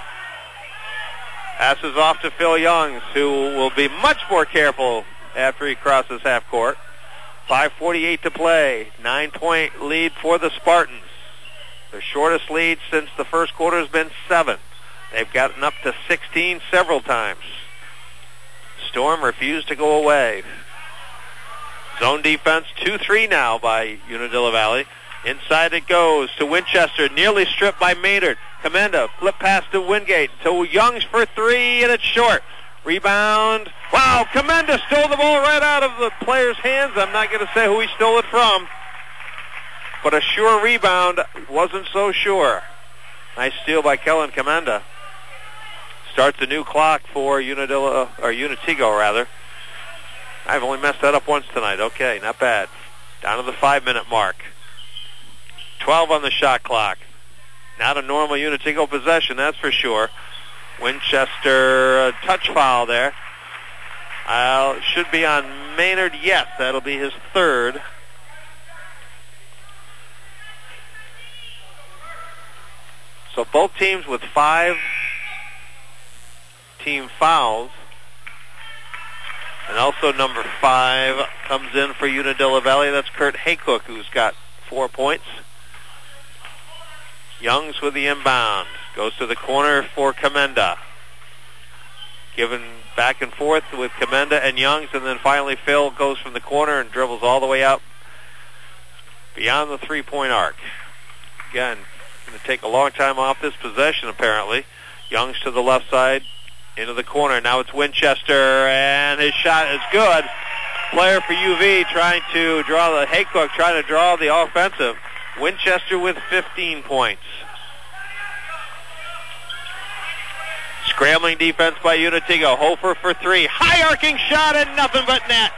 Passes off to Phil Youngs, who will be much more careful after he crosses half court. five forty-eight to play. Nine-point lead for the Spartans. Their shortest lead since the first quarter has been seven. They've gotten up to sixteen several times. Storm refused to go away. Zone defense, two three now by Unadilla Valley. Inside it goes to Winchester, nearly stripped by Maynard. Commenda, flip pass to Wingate, to Youngs for three, and it's short. Rebound. Wow, Commenda stole the ball right out of the player's hands. I'm not going to say who he stole it from, but a sure rebound wasn't so sure. Nice steal by Kellen Commenda. Starts a new clock for Unadilla, or Unitigo rather. I've only messed that up once tonight. Okay, not bad. Down to the five-minute mark. twelve on the shot clock. Not a normal Unitigo possession, that's for sure. Winchester, uh, touch foul there. Uh, should be on Maynard. Yes, that'll be his third. So both teams with five team fouls. And also number five comes in for Unadilla Valley. That's Kurt Haycock, who's got four points. Youngs with the inbound. Goes to the corner for Commenda. Given back and forth with Commenda and Youngs, and then finally Phil goes from the corner and dribbles all the way out beyond the three-point arc. Again, going to take a long time off this possession, apparently. Young's to the left side, into the corner. Now it's Winchester, and his shot is good. Player for U V trying to draw the, Haycock trying to draw the offensive. Winchester with fifteen points. Scrambling defense by Unitigo. Hofer for three. High arcing shot and nothing but net.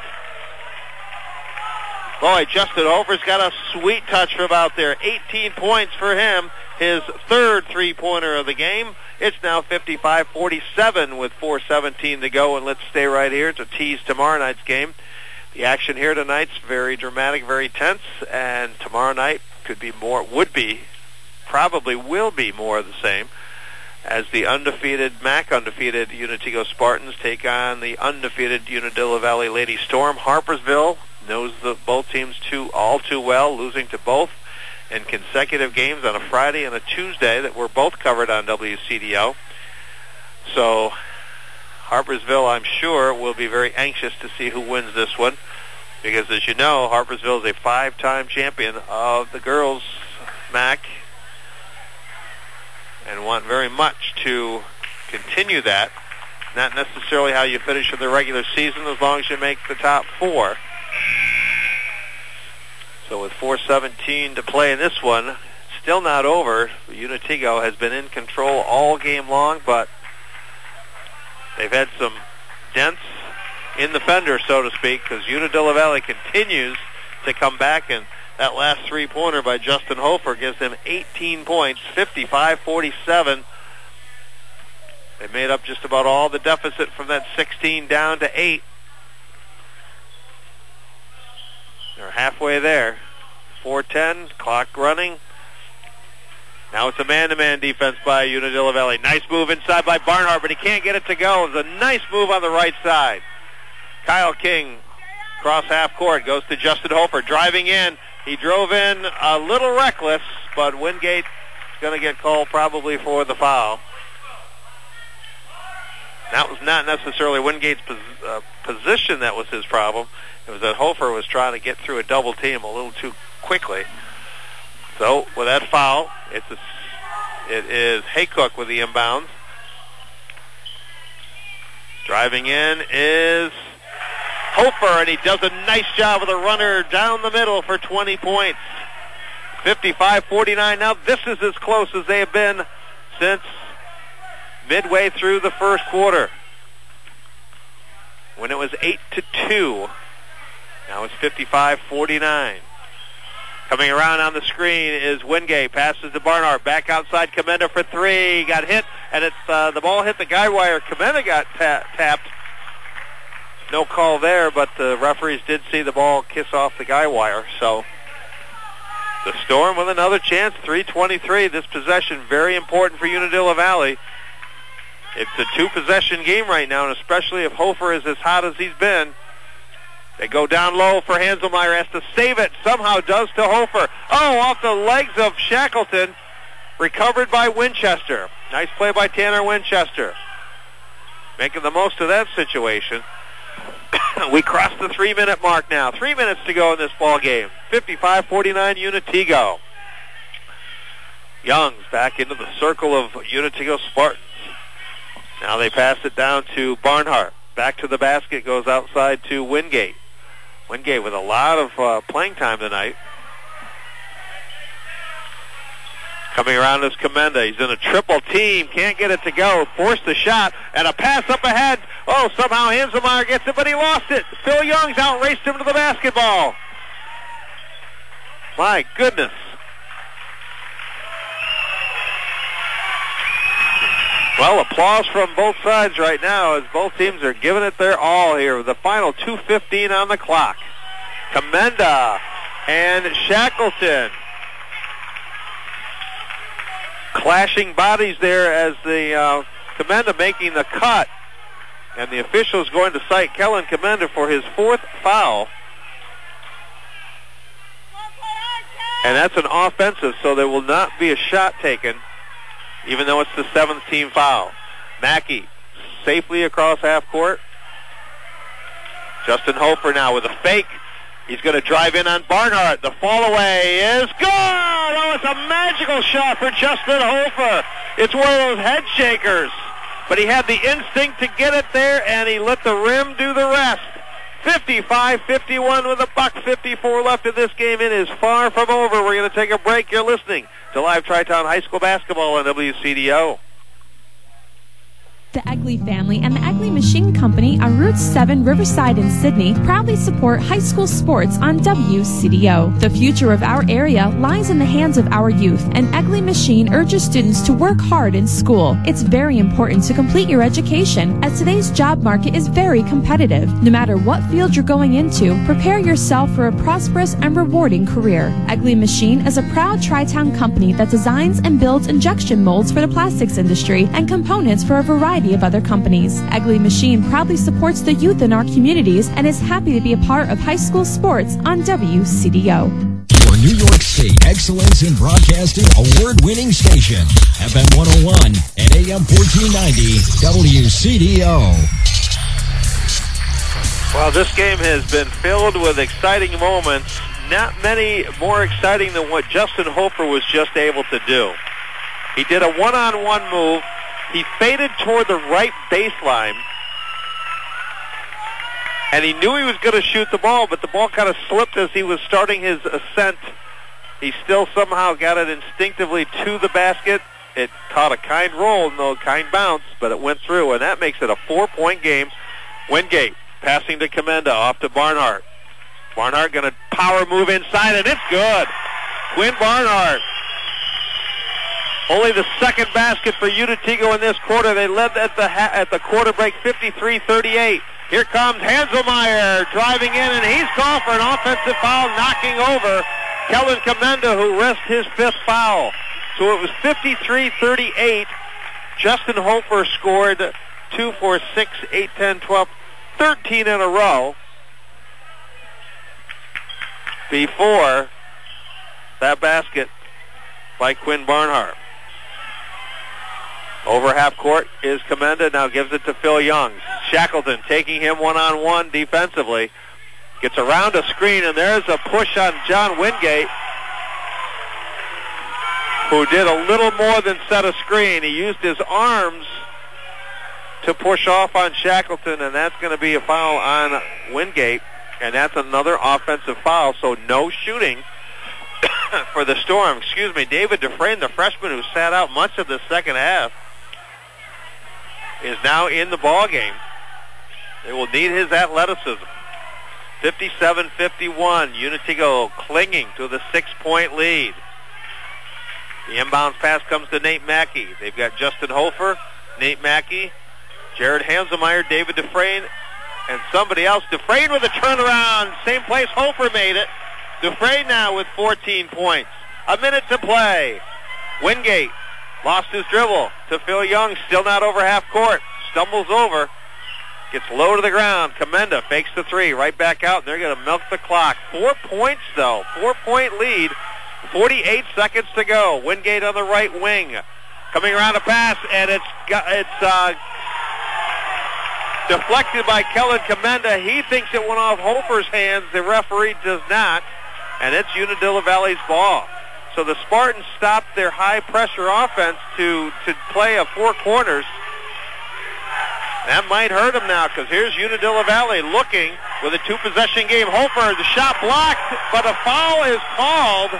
Boy, Justin Hofer's got a sweet touch from out there. eighteen points for him. His third three-pointer of the game. It's now fifty-five forty-seven with four seventeen to go, and let's stay right here to tease tomorrow night's game. The action here tonight's very dramatic, very tense, and tomorrow night could be more, would be, probably will be more of the same, as the undefeated, M A C undefeated Unitigo Spartans take on the undefeated Unadilla Valley Lady Storm. Harpersville knows the both teams too all too well, losing to both in consecutive games on a Friday and a Tuesday that were both covered on W C D O. So Harpersville, I'm sure, will be very anxious to see who wins this one, because as you know, Harpersville is a five-time champion of the girls M A C and want very much to continue that. Not necessarily how you finish in the regular season, as long as you make the top four. So with four seventeen to play in this one, still not over. Unitigo has been in control all game long, but they've had some dents in the fender, so to speak, because Unadilla Valley continues to come back, and that last three-pointer by Justin Hofer gives them eighteen points, fifty-five forty-seven. They made up just about all the deficit from that sixteen down to eight. They're halfway there. four ten, clock running. Now it's a man-to-man defense by Unadilla Valley. Nice move inside by Barnhart, but he can't get it to go. It's a nice move on the right side. Kyle King, cross half court, goes to Justin Hofer, driving in. He drove in a little reckless, but Wingate's going to get called probably for the foul. That was not necessarily Wingate's pos- uh, position that was his problem. It was that Hofer was trying to get through a double team a little too quickly. So with that foul, it's a, it is Haycock with the inbounds. Driving in is Hofer, and he does a nice job with a runner down the middle for twenty points. fifty-five forty-nine. Now this is as close as they have been since midway through the first quarter, when it was eight to two. Now it's fifty-five forty-nine. Coming around on the screen is Wingate. Passes to Barnhart. Back outside Comenda for three. Got hit, and it's uh, the ball hit the guy wire. Comenda got ta- tapped. No call there, but the referees did see the ball kiss off the guy wire. So the Storm with another chance. three twenty-three. This possession very important for Unadilla Valley. It's a two-possession game right now, and especially if Hofer is as hot as he's been. They go down low for Hanselmeyer, has to save it, somehow does to Hofer. Oh, off the legs of Shackleton, recovered by Winchester. Nice play by Tanner Winchester. Making the most of that situation. We cross the three-minute mark now. Three minutes to go in this ball game. fifty-five forty-nine Unitigo. Young's back into the circle of Unitigo Spartans. Now they pass it down to Barnhart. Back to the basket, goes outside to Wingate. Wingate with a lot of uh, playing time tonight. Coming around is Comenda. He's in a triple team. Can't get it to go. Forced the shot. And a pass up ahead. Oh, somehow Hanselmeyer gets it, but he lost it. Phil Young's outraced him to the basketball. My goodness. Well, applause from both sides right now as both teams are giving it their all here with the final two fifteen on the clock. Comenda and Shackleton clashing bodies there as the uh, Comenda making the cut. And the officials going to cite Kellen Comenda for his fourth foul. And that's an offensive, so there will not be a shot taken, even though it's the seventh team foul. Mackey safely across half court. Justin Hofer now with a fake. He's going to drive in on Barnhart. The fall away is good. Oh, it's a magical shot for Justin Hofer. It's one of those head shakers. But he had the instinct to get it there, and he let the rim do the rest. fifty-five fifty-one with a buck fifty-four left in this game. It is far from over. We're going to take a break. You're listening to Live Tri-Town High School Basketball on W C D O. The Egley family and the Egley Machine Company on Route seven Riverside in Sydney proudly support high school sports on W C D O. The future of our area lies in the hands of our youth, and Egley Machine urges students to work hard in school. It's very important to complete your education, as today's job market is very competitive. No matter what field you're going into, prepare yourself for a prosperous and rewarding career. Egley Machine is a proud Tri-Town company that designs and builds injection molds for the plastics industry and components for a variety of other companies. Egley Machine proudly supports the youth in our communities and is happy to be a part of high school sports on W C D O. For New York State Excellence in Broadcasting award-winning station, F M one oh one and A M fourteen ninety, W C D O. Well, this game has been filled with exciting moments. Not many more exciting than what Justin Hofer was just able to do. He did a one-on-one move. He faded toward the right baseline, and he knew he was going to shoot the ball, but the ball kind of slipped as he was starting his ascent. He still somehow got it instinctively to the basket. It caught a kind roll, no kind bounce, but it went through, and that makes it a four-point game. Wingate passing to Commenda, off to Barnhart. Barnhart going to power move inside, and it's good. Quinn Barnhart. Only the second basket for Unitigo in this quarter. They led at the ha- at the quarter break fifty-three thirty-eight. Here comes Hanselmeyer driving in, and he's called for an offensive foul, knocking over Kellen Commenda, who risked his fifth foul. So it was fifty-three thirty-eight. Justin Hofer scored two, four, six, eight, ten, twelve, thirteen in a row before that basket by Quinn Barnhart. Over half court is Commenda, now gives it to Phil Youngs. Shackleton taking him one-on-one defensively. Gets around a screen, and there's a push on John Wingate, who did a little more than set a screen. He used his arms to push off on Shackleton, and that's going to be a foul on Wingate, and that's another offensive foul, so no shooting for the Storm. Excuse me, David Dufresne, the freshman who sat out much of the second half, is now in the ball game. They will need his athleticism. fifty-seven fifty-one, Unitigo clinging to the six-point lead. The inbounds pass comes to Nate Mackey. They've got Justin Hofer, Nate Mackey, Jared Hanselmeyer, David Dufresne, and somebody else. Dufresne with a turnaround. Same place Hofer made it. Dufresne now with fourteen points. A minute to play. Wingate lost his dribble to Phil Young, still not over half court. Stumbles over. Gets low to the ground. Commenda fakes the three. Right back out, and they're going to milk the clock. Four points, though. Four-point lead. forty-eight seconds to go. Wingate on the right wing. Coming around a pass, and it's got, it's uh, deflected by Kellen Commenda. He thinks it went off Hofer's hands. The referee does not, and it's Unadilla Valley's ball. So the Spartans stopped their high-pressure offense to, to play a four corners. That might hurt them now, because here's Unadilla Valley looking with a two-possession game. Hofer, the shot blocked, but a foul is called.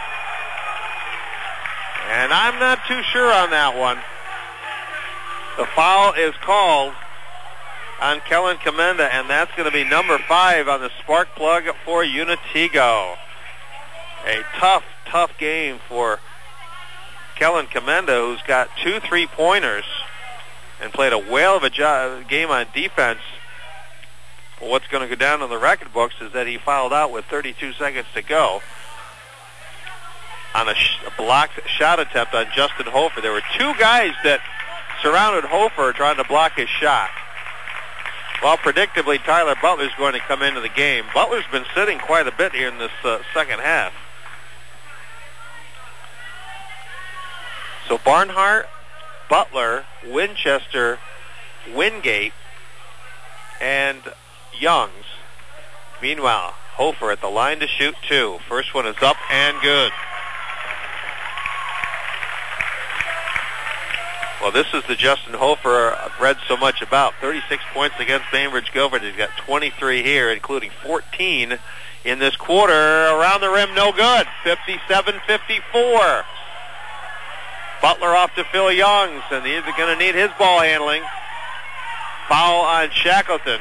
And I'm not too sure on that one. The foul is called on Kellen Commenda, and that's going to be number five on the spark plug for Unitigo. A tough, tough game for Kellen Commenda, who's got two three-pointers and played a whale of a jo- game on defense. Well, what's going to go down in the record books is that he fouled out with thirty-two seconds to go on a, sh- a blocked shot attempt on Justin Hofer. There were two guys that surrounded Hofer trying to block his shot. Well, predictably, Tyler Butler's going to come into the game. Butler's been sitting quite a bit here in this uh, second half. So Barnhart, Butler, Winchester, Wingate, and Youngs. Meanwhile, Hofer at the line to shoot two. First one is up and good. Well, this is the Justin Hofer I've read so much about. thirty-six points against Bainbridge Guilford. He's got twenty-three here, including fourteen in this quarter. Around the rim, no good. fifty-seven fifty-four. Butler off to Phil Youngs, and he's going to need his ball handling. Foul on Shackleton.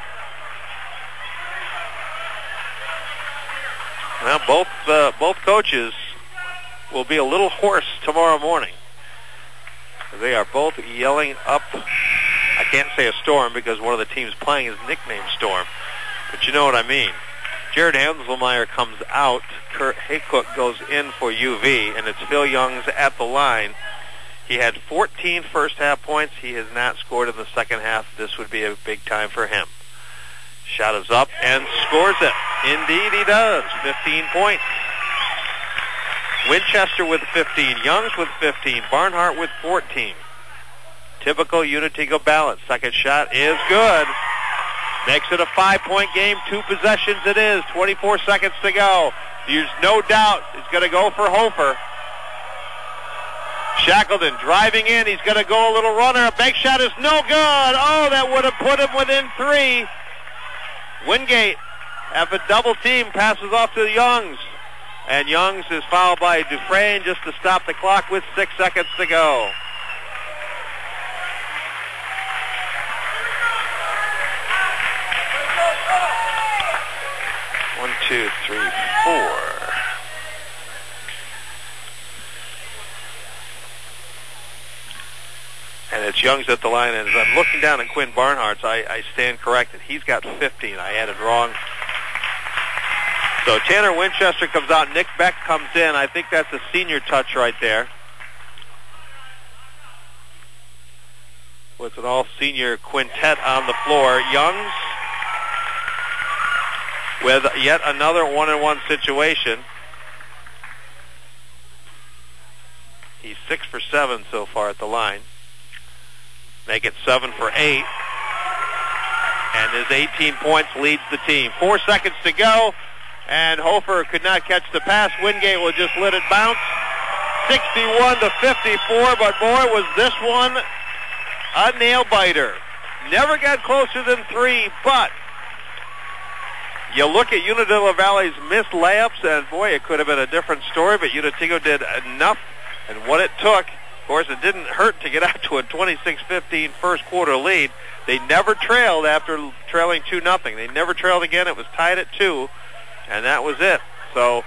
Well, both uh, both coaches will be a little hoarse tomorrow morning. They are both yelling up, I can't say a storm because one of the teams playing is nicknamed Storm, but you know what I mean. Jared Hanselmeyer comes out, Kurt Haycock goes in for U V, and it's Phil Youngs at the line. He had fourteen first half points. He has not scored in the second half. This would be a big time for him. Shot is up and scores it. Indeed he does. fifteen points. Winchester with fifteen. Youngs with fifteen. Barnhart with fourteen. Typical Unitigo balance. Second shot is good. Makes it a five-point game. Two possessions it is. twenty-four seconds to go. There's no doubt he's going to go for Hofer. Shackleton driving in. He's going to go a little runner. A bank shot is no good. Oh, that would have put him within three. Wingate, have a double team, passes off to Youngs. And Youngs is fouled by Dufresne just to stop the clock with six seconds to go. One, two, three, four. And it's Youngs at the line, and as I'm looking down at Quinn Barnhart's, I, I stand corrected. He's got fifteen. I had it wrong. So Tanner Winchester comes out. Nick Beck comes in. I think that's a senior touch right there. With an all-senior quintet on the floor. Youngs with yet another one-on-one situation. He's six for seven so far at the line. Make it seven for eight. And his eighteen points leads the team. Four seconds to go. And Hofer could not catch the pass. Wingate will just let it bounce. sixty-one to fifty-four. But boy, was this one a nail-biter. Never got closer than three, but you look at Unadilla Valley's missed layups, and boy, it could have been a different story, but Unitigo did enough, and what it took. Of course, it didn't hurt to get out to a twenty-six fifteen first quarter lead. They never trailed after trailing two nothing. They never trailed again. It was tied at two, and that was it. So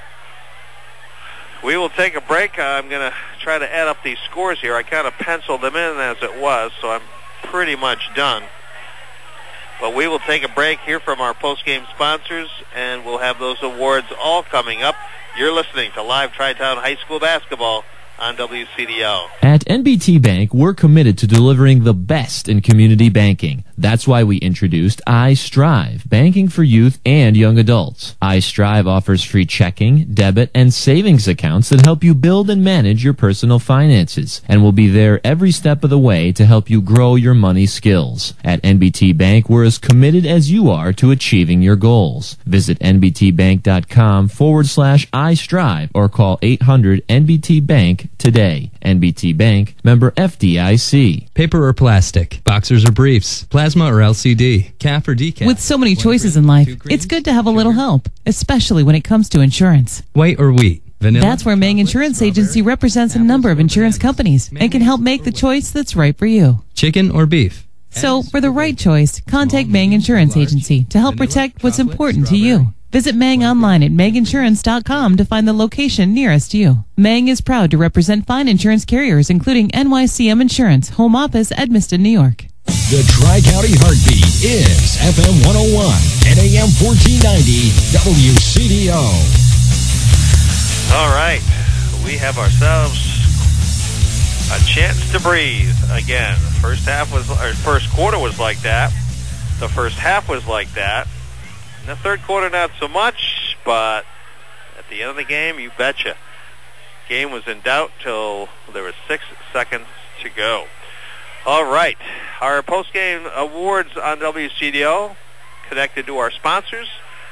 we will take a break. I'm going to try to add up these scores here. I kind of penciled them in as it was, so I'm pretty much done. But we will take a break here from our post-game sponsors, and we'll have those awards all coming up. You're listening to Live Tri-Town High School Basketball on W C D O. At N B T Bank, we're committed to delivering the best in community banking. That's why we introduced iStrive, banking for youth and young adults. iStrive offers free checking, debit, and savings accounts that help you build and manage your personal finances, and will be there every step of the way to help you grow your money skills. At N B T Bank, we're as committed as you are to achieving your goals. Visit nbtbank.com forward slash iStrive or call eight hundred N B T Bank today. N B T Bank, member F D I C. Paper or plastic, boxers or briefs, plasma or L C D, C A F or decaf. With so many choices in life, it's good to have a little help, especially when it comes to insurance. White or wheat, vanilla. That's where Mang Insurance Agency represents a number of insurance companies and can help make the choice that's right for you. Chicken or beef. So, for the right choice, contact Mang Insurance Agency to help protect what's important to you. Visit Mang online at mang insurance dot com to find the location nearest you. Mang is proud to represent fine insurance carriers, including N Y C M Insurance, Home Office, Edmiston, New York. The Tri-County Heartbeat is F M one oh one and A M fourteen ninety W C D O. All right, we have ourselves a chance to breathe again. First half was, or first quarter was like that. The first half was like that. In the third quarter, not so much, but at the end of the game, you betcha. Game was in doubt till there was six seconds to go. All right, our post-game awards on W C D O connected to our sponsors.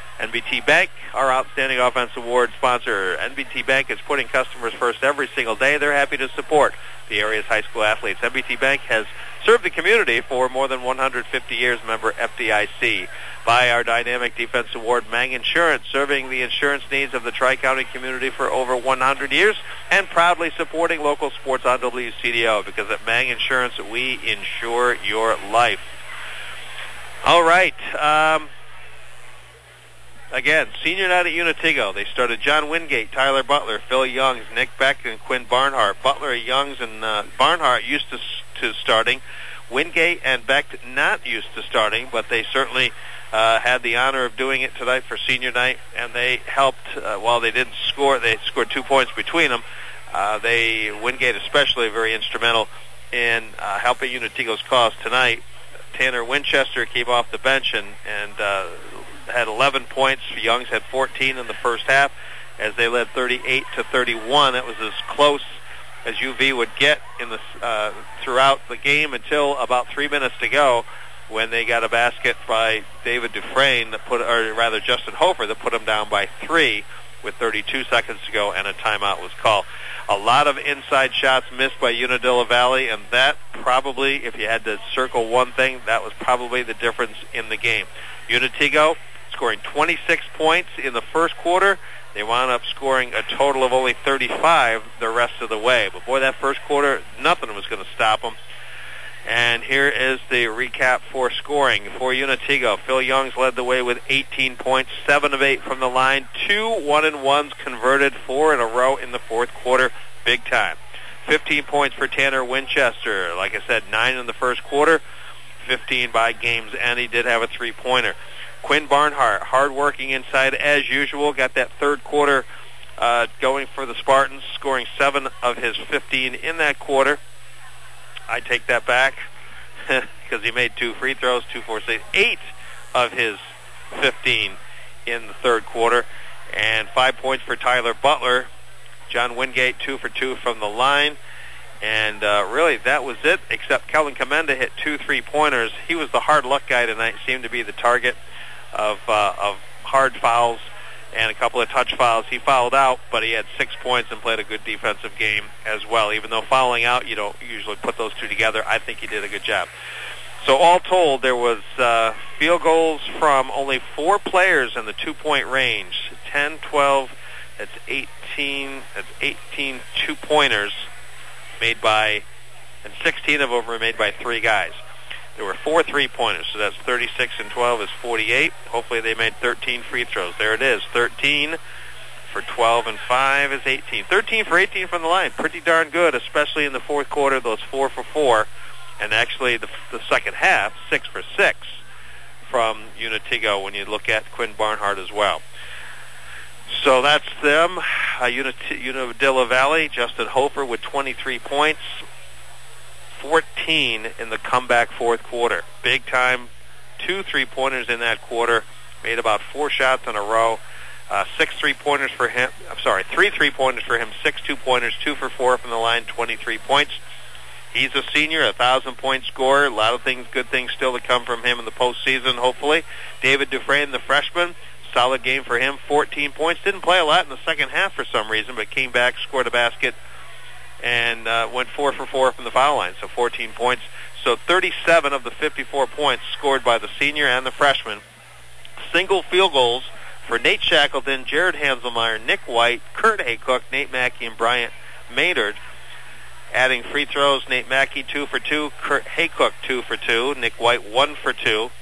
N B T Bank, our Outstanding Offense Award sponsor. N B T Bank is putting customers first every single day. They're happy to support the area's high school athletes. N B T Bank has served the community for more than one hundred fifty years, member F D I C. By our Dynamic Defense Award, Mang Insurance, serving the insurance needs of the Tri-County community for over one hundred years and proudly supporting local sports on W C D O, because at Mang Insurance, we insure your life. All right. Um, again, senior night at Unitigo. They started John Wingate, Tyler Butler, Phil Youngs, Nick Beck, and Quinn Barnhart. Butler, Youngs, and uh, Barnhart used to, to starting. Wingate and Beck not used to starting, but they certainly uh, had the honor of doing it tonight for senior night, and they helped. Uh, while they didn't score, they scored two points between them. Uh, they Wingate especially very instrumental in uh, helping Unitigo's cause tonight. Tanner Winchester came off the bench and and uh, had eleven points. Youngs had fourteen in the first half, as they led thirty-eight to thirty-one. It was as close as U V would get in the uh, throughout the game until about three minutes to go, when they got a basket by David Dufresne that put, or rather Justin Hofer, that put them down by three with thirty-two seconds to go, and a timeout was called. A lot of inside shots missed by Unadilla Valley, and that probably, if you had to circle one thing, that was probably the difference in the game. Unitigo scoring twenty-six points in the first quarter. They wound up scoring a total of only thirty-five the rest of the way. But boy, that first quarter, nothing was going to stop them. And here is the recap for scoring. For Unitigo, Phil Youngs led the way with eighteen points, seven of eight from the line, two one-and-ones converted, four in a row in the fourth quarter, big time. fifteen points for Tanner Winchester. Like I said, nine in the first quarter, fifteen by game's end. He did have a three-pointer. Quinn Barnhart, hard-working inside as usual, got that third quarter uh, going for the Spartans, scoring seven of his fifteen in that quarter. I take that back because he made two free throws, two, four, six, eight of his fifteen in the third quarter. And five points for Tyler Butler. John Wingate, two for two from the line. And uh, really, that was it, except Kellen Commenda hit two three-pointers. He was the hard luck guy tonight, seemed to be the target of uh, of hard fouls and a couple of touch fouls. He fouled out, but he had six points and played a good defensive game as well. Even though fouling out, you don't usually put those two together, I think he did a good job. So all told, there was uh, field goals from only four players in the two-point range. ten, twelve, that's eighteen, that's eighteen two-pointers made by, and sixteen of them were made by three guys. There were four three-pointers, so that's thirty-six and twelve is forty-eight. Hopefully they made thirteen free throws. There it is, thirteen for twelve and five is eighteen. thirteen for eighteen from the line, pretty darn good, especially in the fourth quarter, those four for four. And actually the, the second half, six for six from Unitigo when you look at Quinn Barnhart as well. So that's them. Uh, Unit- Unadilla Valley, Justin Hofer with twenty-three points. fourteen in the comeback fourth quarter. Big time. Two three-pointers in that quarter. Made about four shots in a row. Uh, six three-pointers for him. I'm sorry, three three-pointers for him. Six two-pointers. Two for four from the line. twenty-three points. He's a senior, a thousand-point scorer. A lot of things, good things still to come from him in the postseason, hopefully. David Dufresne, the freshman, solid game for him. fourteen points. Didn't play a lot in the second half for some reason, but came back, scored a basket, and uh, went four for four from the foul line, so fourteen points. So thirty-seven of the fifty-four points scored by the senior and the freshman. Single field goals for Nate Shackleton, Jared Hanselmeyer, Nick White, Kurt Haycock, Nate Mackey, and Bryant Maynard. Adding free throws, Nate Mackey two for two, Kurt Haycock two for two, Nick White one for two.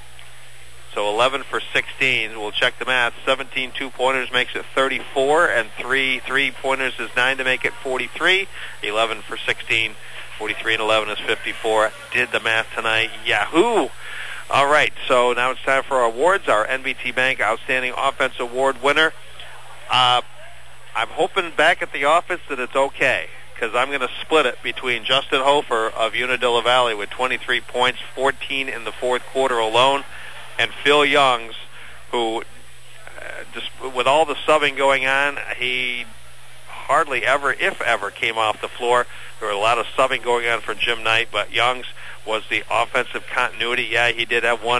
So eleven for sixteen. We'll check the math. seventeen two-pointers makes it thirty-four, and three three-pointers is nine to make it forty-three. eleven for sixteen. forty-three and eleven is fifty-four. Did the math tonight. Yahoo! All right, so now it's time for our awards. Our N B T Bank Outstanding Offense Award winner. Uh, I'm hoping back at the office that it's okay, because I'm going to split it between Justin Hofer of Unadilla Valley with twenty-three points, fourteen in the fourth quarter alone, and Phil Youngs, who, uh, just with all the subbing going on, he hardly ever, if ever, came off the floor. There were a lot of subbing going on for Jim Knight, but Youngs was the offensive continuity. Yeah, he did have one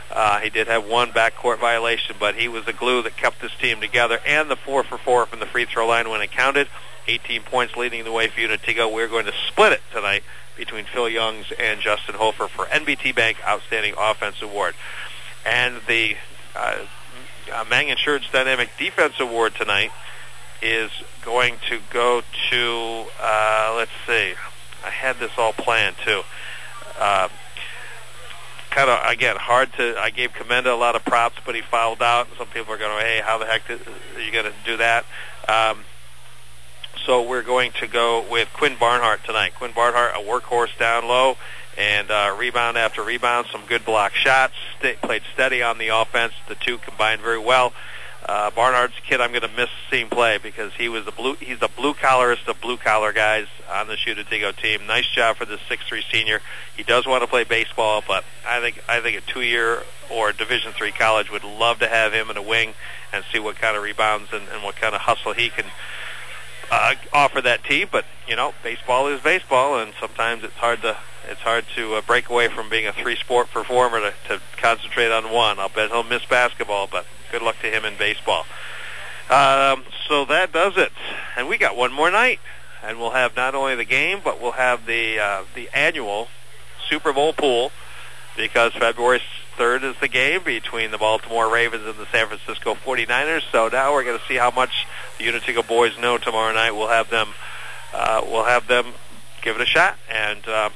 Uh, he did have one backcourt violation, but he was the glue that kept this team together, and the four for four from the free throw line when it counted. eighteen points leading the way for Unitigo. We're going to split it tonight between Phil Youngs and Justin Hofer for N B T Bank Outstanding Offense Award. And the uh, uh, Mang Insurance Dynamic Defense Award tonight is going to go to, uh, let's see, I had this all planned too. Uh, kind of, again, hard to, I gave Commenda a lot of props, but he fouled out. Some people are going, hey, how the heck did, are you going to do that? Um, so we're going to go with Quinn Barnhart tonight. Quinn Barnhart, a workhorse down low, and uh, rebound after rebound, some good block shots, st- played steady on the offense. The two combined very well. Uh, Barnhart's a kid I'm going to miss seeing play because he was the blue. He's the blue collarist of blue collar guys on the Unitigo team. Nice job for the six three senior. He does want to play baseball, but I think I think a two-year or Division three college would love to have him in a wing and see what kind of rebounds and, and what kind of hustle he can uh, offer that team. But you know, baseball is baseball, and sometimes it's hard to it's hard to uh, break away from being a three-sport performer to, to concentrate on one. I'll bet he'll miss basketball, but good luck to him in baseball. Um, so that does it. And we got one more night. And we'll have not only the game, but we'll have the uh, the annual Super Bowl pool, because February third is the game between the Baltimore Ravens and the San Francisco forty-niners. So now we're going to see how much the Unitigo boys know tomorrow night. We'll have them uh, we'll have them give it a shot and uh,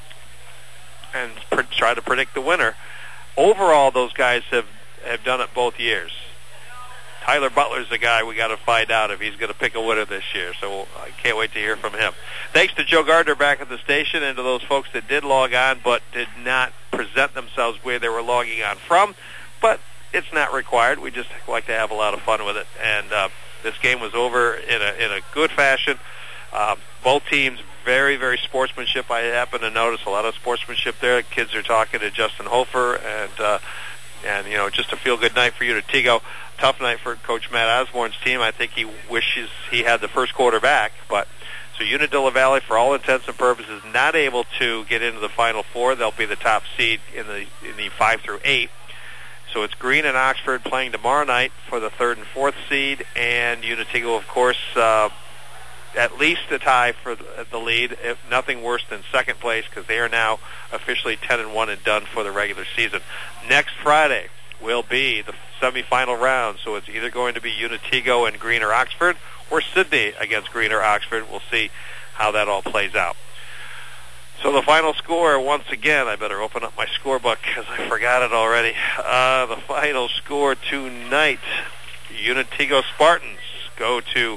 and pr- try to predict the winner. Overall, those guys have have done it both years. Tyler Butler's the guy we got to find out if he's going to pick a winner this year, so I can't wait to hear from him. Thanks to Joe Gardner back at the station and to those folks that did log on but did not present themselves where they were logging on from, but it's not required. We just like to have a lot of fun with it, and uh, this game was over in a, in a good fashion. Uh, both teams very, very sportsmanship. I happen to notice a lot of sportsmanship there. Kids are talking to Justin Hofer, and uh, And, you know, just a feel-good night for Unitigo. Tough night for Coach Matt Osborne's team. I think he wishes he had the first quarter back. But so Unadilla Valley, for all intents and purposes, not able to get into the Final Four. They'll be the top seed in the in the five through eight. So it's Green and Oxford playing tomorrow night for the third and fourth seed. And Unitigo, of course, uh, at least a tie for the lead, if nothing worse than second place, because they are now officially ten and one and done for the regular season. Next Friday will be the semifinal round, so it's either going to be Unitigo and Green or Oxford, or Sydney against Green or Oxford. We'll see how that all plays out. So the final score, once again, I better open up my scorebook because I forgot it already. Uh, the final score tonight, Unitigo Spartans go to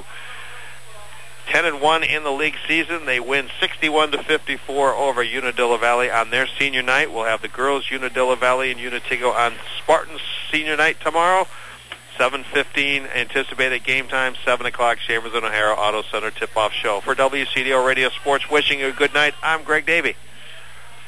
ten and one in the league season. They win sixty-one to fifty-four over Unadilla Valley on their senior night. We'll have the girls Unadilla Valley and Unitigo on Spartans senior night tomorrow. seven fifteen anticipated game time, seven o'clock Chambers and O'Hara Auto Center tip-off show. For W C D O Radio Sports, wishing you a good night, I'm Greg Davey.